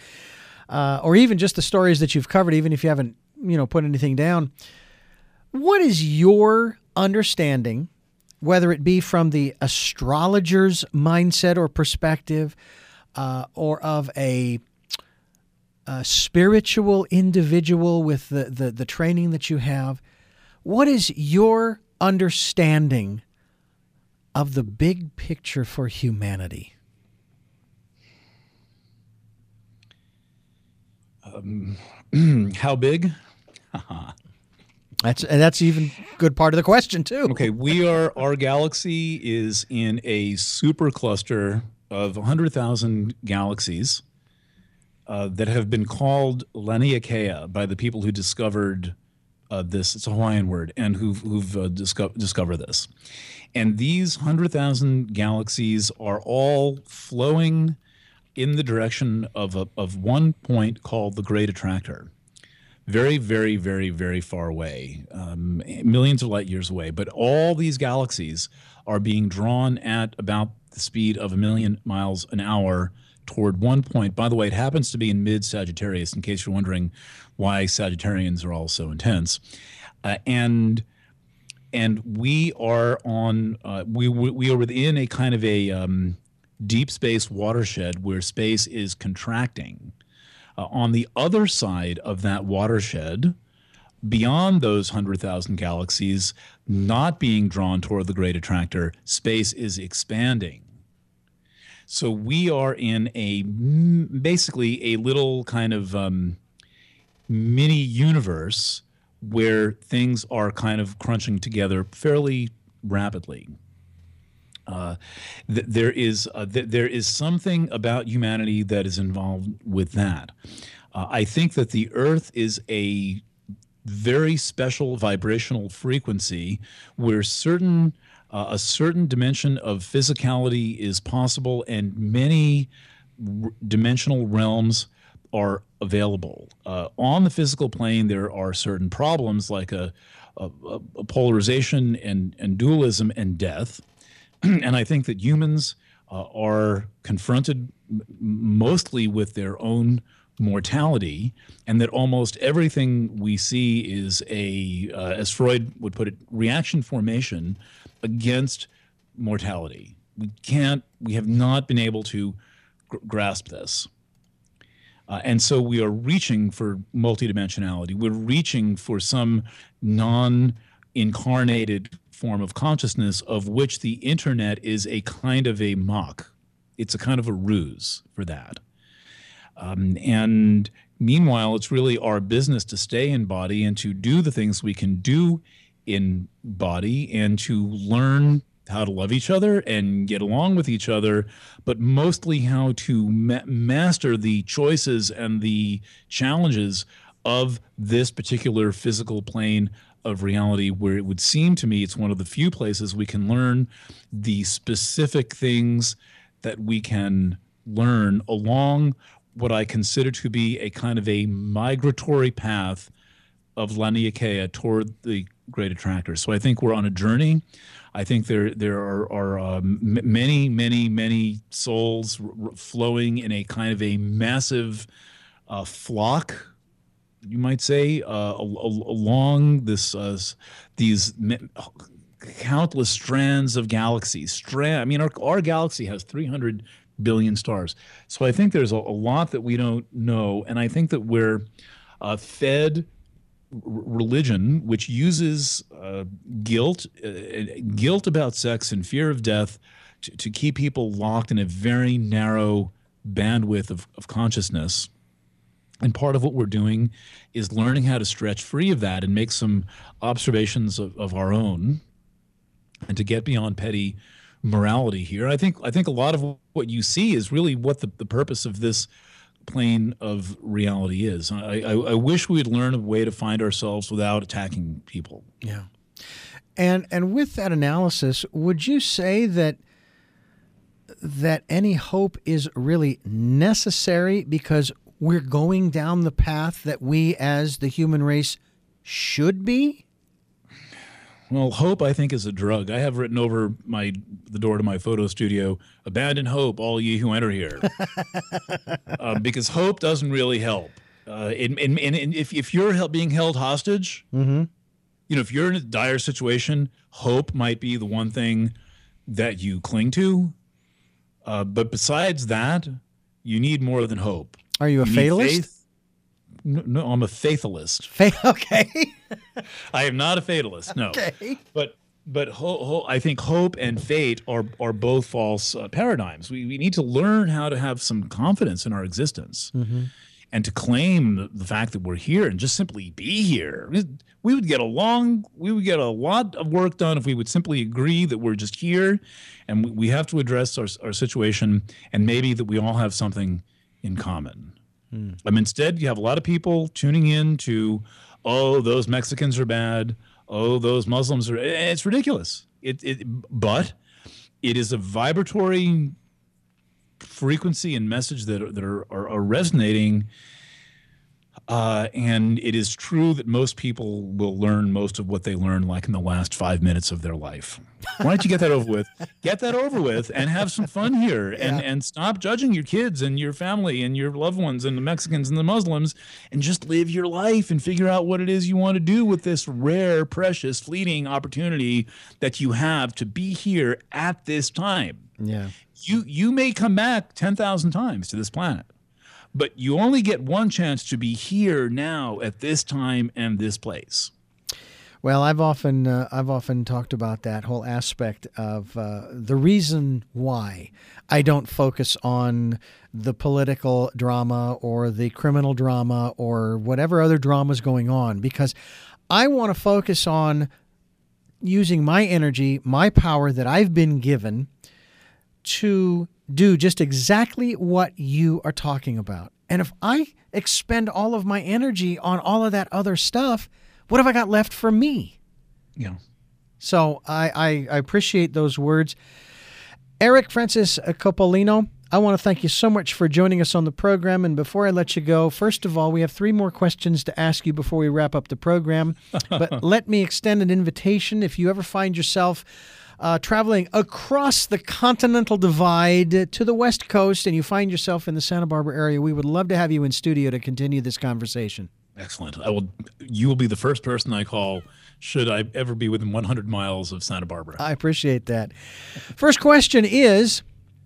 S2: or even just the stories that you've covered, even if you haven't, put anything down. What is your understanding, whether it be from the astrologer's mindset or perspective, or of a spiritual individual with the training that you have? What is your understanding of the big picture for humanity?
S3: How big?
S2: That's even good part of the question too.
S3: Okay, our galaxy is in a supercluster of 100,000 galaxies that have been called Laniakea by the people who discovered this. It's a Hawaiian word, and who've discovered this. And these 100,000 galaxies are all flowing in the direction of one point called the Great Attractor. Very, very, very, very far away, millions of light years away. But all these galaxies are being drawn at about the speed of 1 million miles an hour toward one point. By the way, it happens to be in mid-Sagittarius, in case you're wondering why Sagittarians are all so intense. And we are on we are within a kind of a deep space watershed where space is contracting. On the other side of that watershed, beyond those 100,000 galaxies not being drawn toward the great attractor, space is expanding. So we are in basically a little kind of mini universe where things are kind of crunching together fairly rapidly. There is something about humanity that is involved with that. I think that the Earth is a very special vibrational frequency where a certain dimension of physicality is possible, and many dimensional realms are available. On the physical plane, there are certain problems like a polarization and dualism and death. And I think that humans are confronted mostly with their own mortality, and that almost everything we see is as Freud would put it, reaction formation against mortality. We have not been able to grasp this. And so we are reaching for multidimensionality. We're reaching for some non-incarnated form of consciousness, of which the internet is a kind of a mock. It's a kind of a ruse for that. And meanwhile, it's really our business to stay in body and to do the things we can do in body and to learn how to love each other and get along with each other, but mostly how to master the choices and the challenges of this particular physical plane of reality, where it would seem to me it's one of the few places we can learn the specific things that we can learn along what I consider to be a kind of a migratory path of Laniakea toward the great attractor. So I think we're on a journey. I think there are many souls flowing in a kind of a massive flock, you might say, along these countless strands of galaxies. I mean, our galaxy has 300 billion stars. So I think there's a lot that we don't know, and I think that we're fed religion, which uses guilt about sex and fear of death to keep people locked in a very narrow bandwidth of consciousness. And part of what we're doing is learning how to stretch free of that and make some observations of our own, and to get beyond petty morality here. I think a lot of what you see is really what the purpose of this plane of reality is. I wish we'd learn a way to find ourselves without attacking people.
S2: Yeah. And with that analysis, would you say that any hope is really necessary because we're going down the path that we as the human race should be?
S3: Well, hope, I think, is a drug. I have written over the door to my photo studio, "Abandon hope, all ye who enter here," because hope doesn't really help. If you're being held hostage, if you're in a dire situation, hope might be the one thing that you cling to. But besides that, you need more than hope.
S2: Are you a fatalist?
S3: Faith. No, I'm a fatalist.
S2: Okay.
S3: I am not a fatalist. No.
S2: Okay.
S3: But I think hope and fate are both false paradigms. We need to learn how to have some confidence in our existence, and to claim the fact that we're here and just simply be here. We would get a lot of work done if we would simply agree that we're just here, and we have to address our situation, and maybe that we all have something in common. Instead, you have a lot of people tuning in to, oh, those Mexicans are bad. Oh, those Muslims are. It's ridiculous. But it is a vibratory frequency and message that are resonating And it is true that most people will learn most of what they learn like in the last 5 minutes of their life. Why don't you get that over with? Get that over with and have some fun here and stop judging your kids and your family and your loved ones and the Mexicans and the Muslims and just live your life and figure out what it is you want to do with this rare, precious, fleeting opportunity that you have to be here at this time.
S2: Yeah.
S3: You may come back 10,000 times to this planet, but you only get one chance to be here now at this time and this place.
S2: Well, I've often talked about that whole aspect of the reason why I don't focus on the political drama or the criminal drama or whatever other drama is going on, because I want to focus on using my energy, my power that I've been given to do just exactly what you are talking about. And if I expend all of my energy on all of that other stuff, what have I got left for me?
S3: Yeah.
S2: So I appreciate those words. Eric Francis Coppolino, I want to thank you so much for joining us on the program. And before I let you go, first of all, we have 3 more questions to ask you before we wrap up the program. But let me extend an invitation. If you ever find yourself traveling across the continental divide to the West Coast and you find yourself in the Santa Barbara area, we would love to have you in studio to continue this conversation.
S3: Excellent. You will be the first person I call should I ever be within 100 miles of Santa Barbara.
S2: I appreciate that. First question is,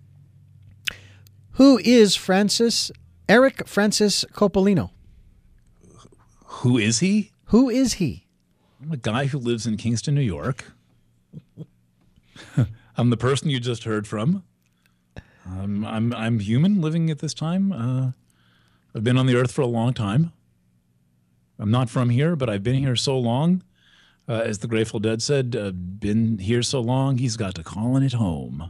S2: who is Eric Francis Coppolino?
S3: Who is he?
S2: Who is he?
S3: I'm a guy who lives in Kingston, New York. I'm the person you just heard from. I'm human living at this time. I've been on the earth for a long time. I'm not from here, but I've been here so long. As the Grateful Dead said, been here so long, he's got to calling it home.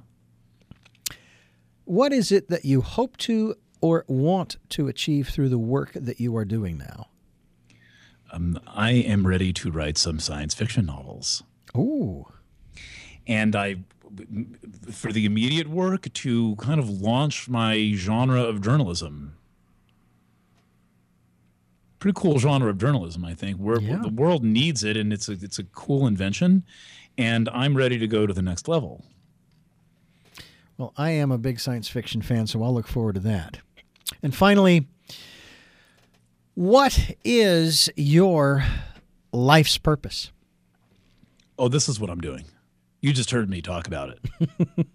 S2: What is it that you hope to or want to achieve through the work that you are doing now?
S3: I am ready to write some science fiction novels.
S2: Ooh.
S3: And for the immediate work, to kind of launch my genre of journalism. Pretty cool genre of journalism, I think. The world needs it, and it's a cool invention, and I'm ready to go to the next level.
S2: Well, I am a big science fiction fan, so I'll look forward to that. And finally, what is your life's purpose?
S3: Oh, this is what I'm doing. You just heard me talk about it.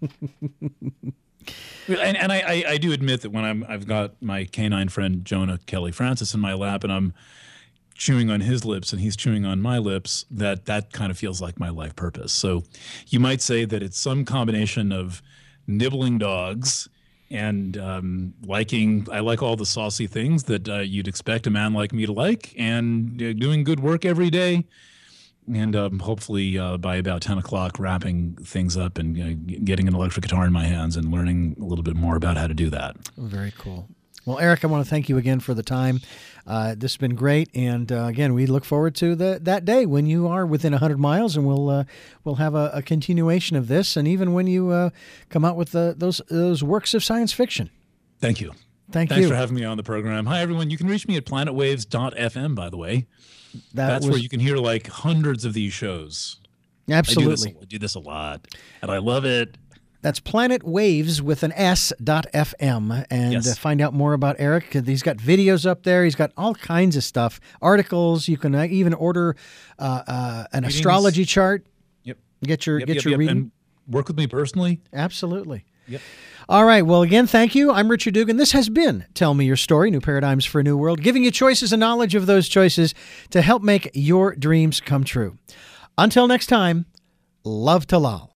S3: And I do admit that when I've got my canine friend Jonah Kelly Francis in my lap and I'm chewing on his lips and he's chewing on my lips, that kind of feels like my life purpose. So you might say that it's some combination of nibbling dogs and I like all the saucy things that you'd expect a man like me to like, and doing good work every day. And hopefully by about 10 o'clock, wrapping things up and getting an electric guitar in my hands and learning a little bit more about how to do that.
S2: Very cool. Well, Eric, I want to thank you again for the time. This has been great. And again, we look forward to that day when you are within 100 miles, and we'll have a continuation of this. And even when you come out with those works of science fiction.
S3: Thank you.
S2: Thanks
S3: for having me on the program. Hi, everyone. You can reach me at planetwaves.fm, by the way. That's where you can hear like hundreds of these shows.
S2: Absolutely.
S3: I do this a lot, and I love it.
S2: That's planetwaves with an S.fm. And find out more about Eric. He's got videos up there. He's got all kinds of stuff, articles. You can even order an astrology chart.
S3: Yep.
S2: Get your reading.
S3: And work with me personally.
S2: Absolutely.
S3: Yep.
S2: All right. Well, again, thank you. I'm Richard Dugan. This has been Tell Me Your Story, New Paradigms for a New World, giving you choices and knowledge of those choices to help make your dreams come true. Until next time, love to Lal.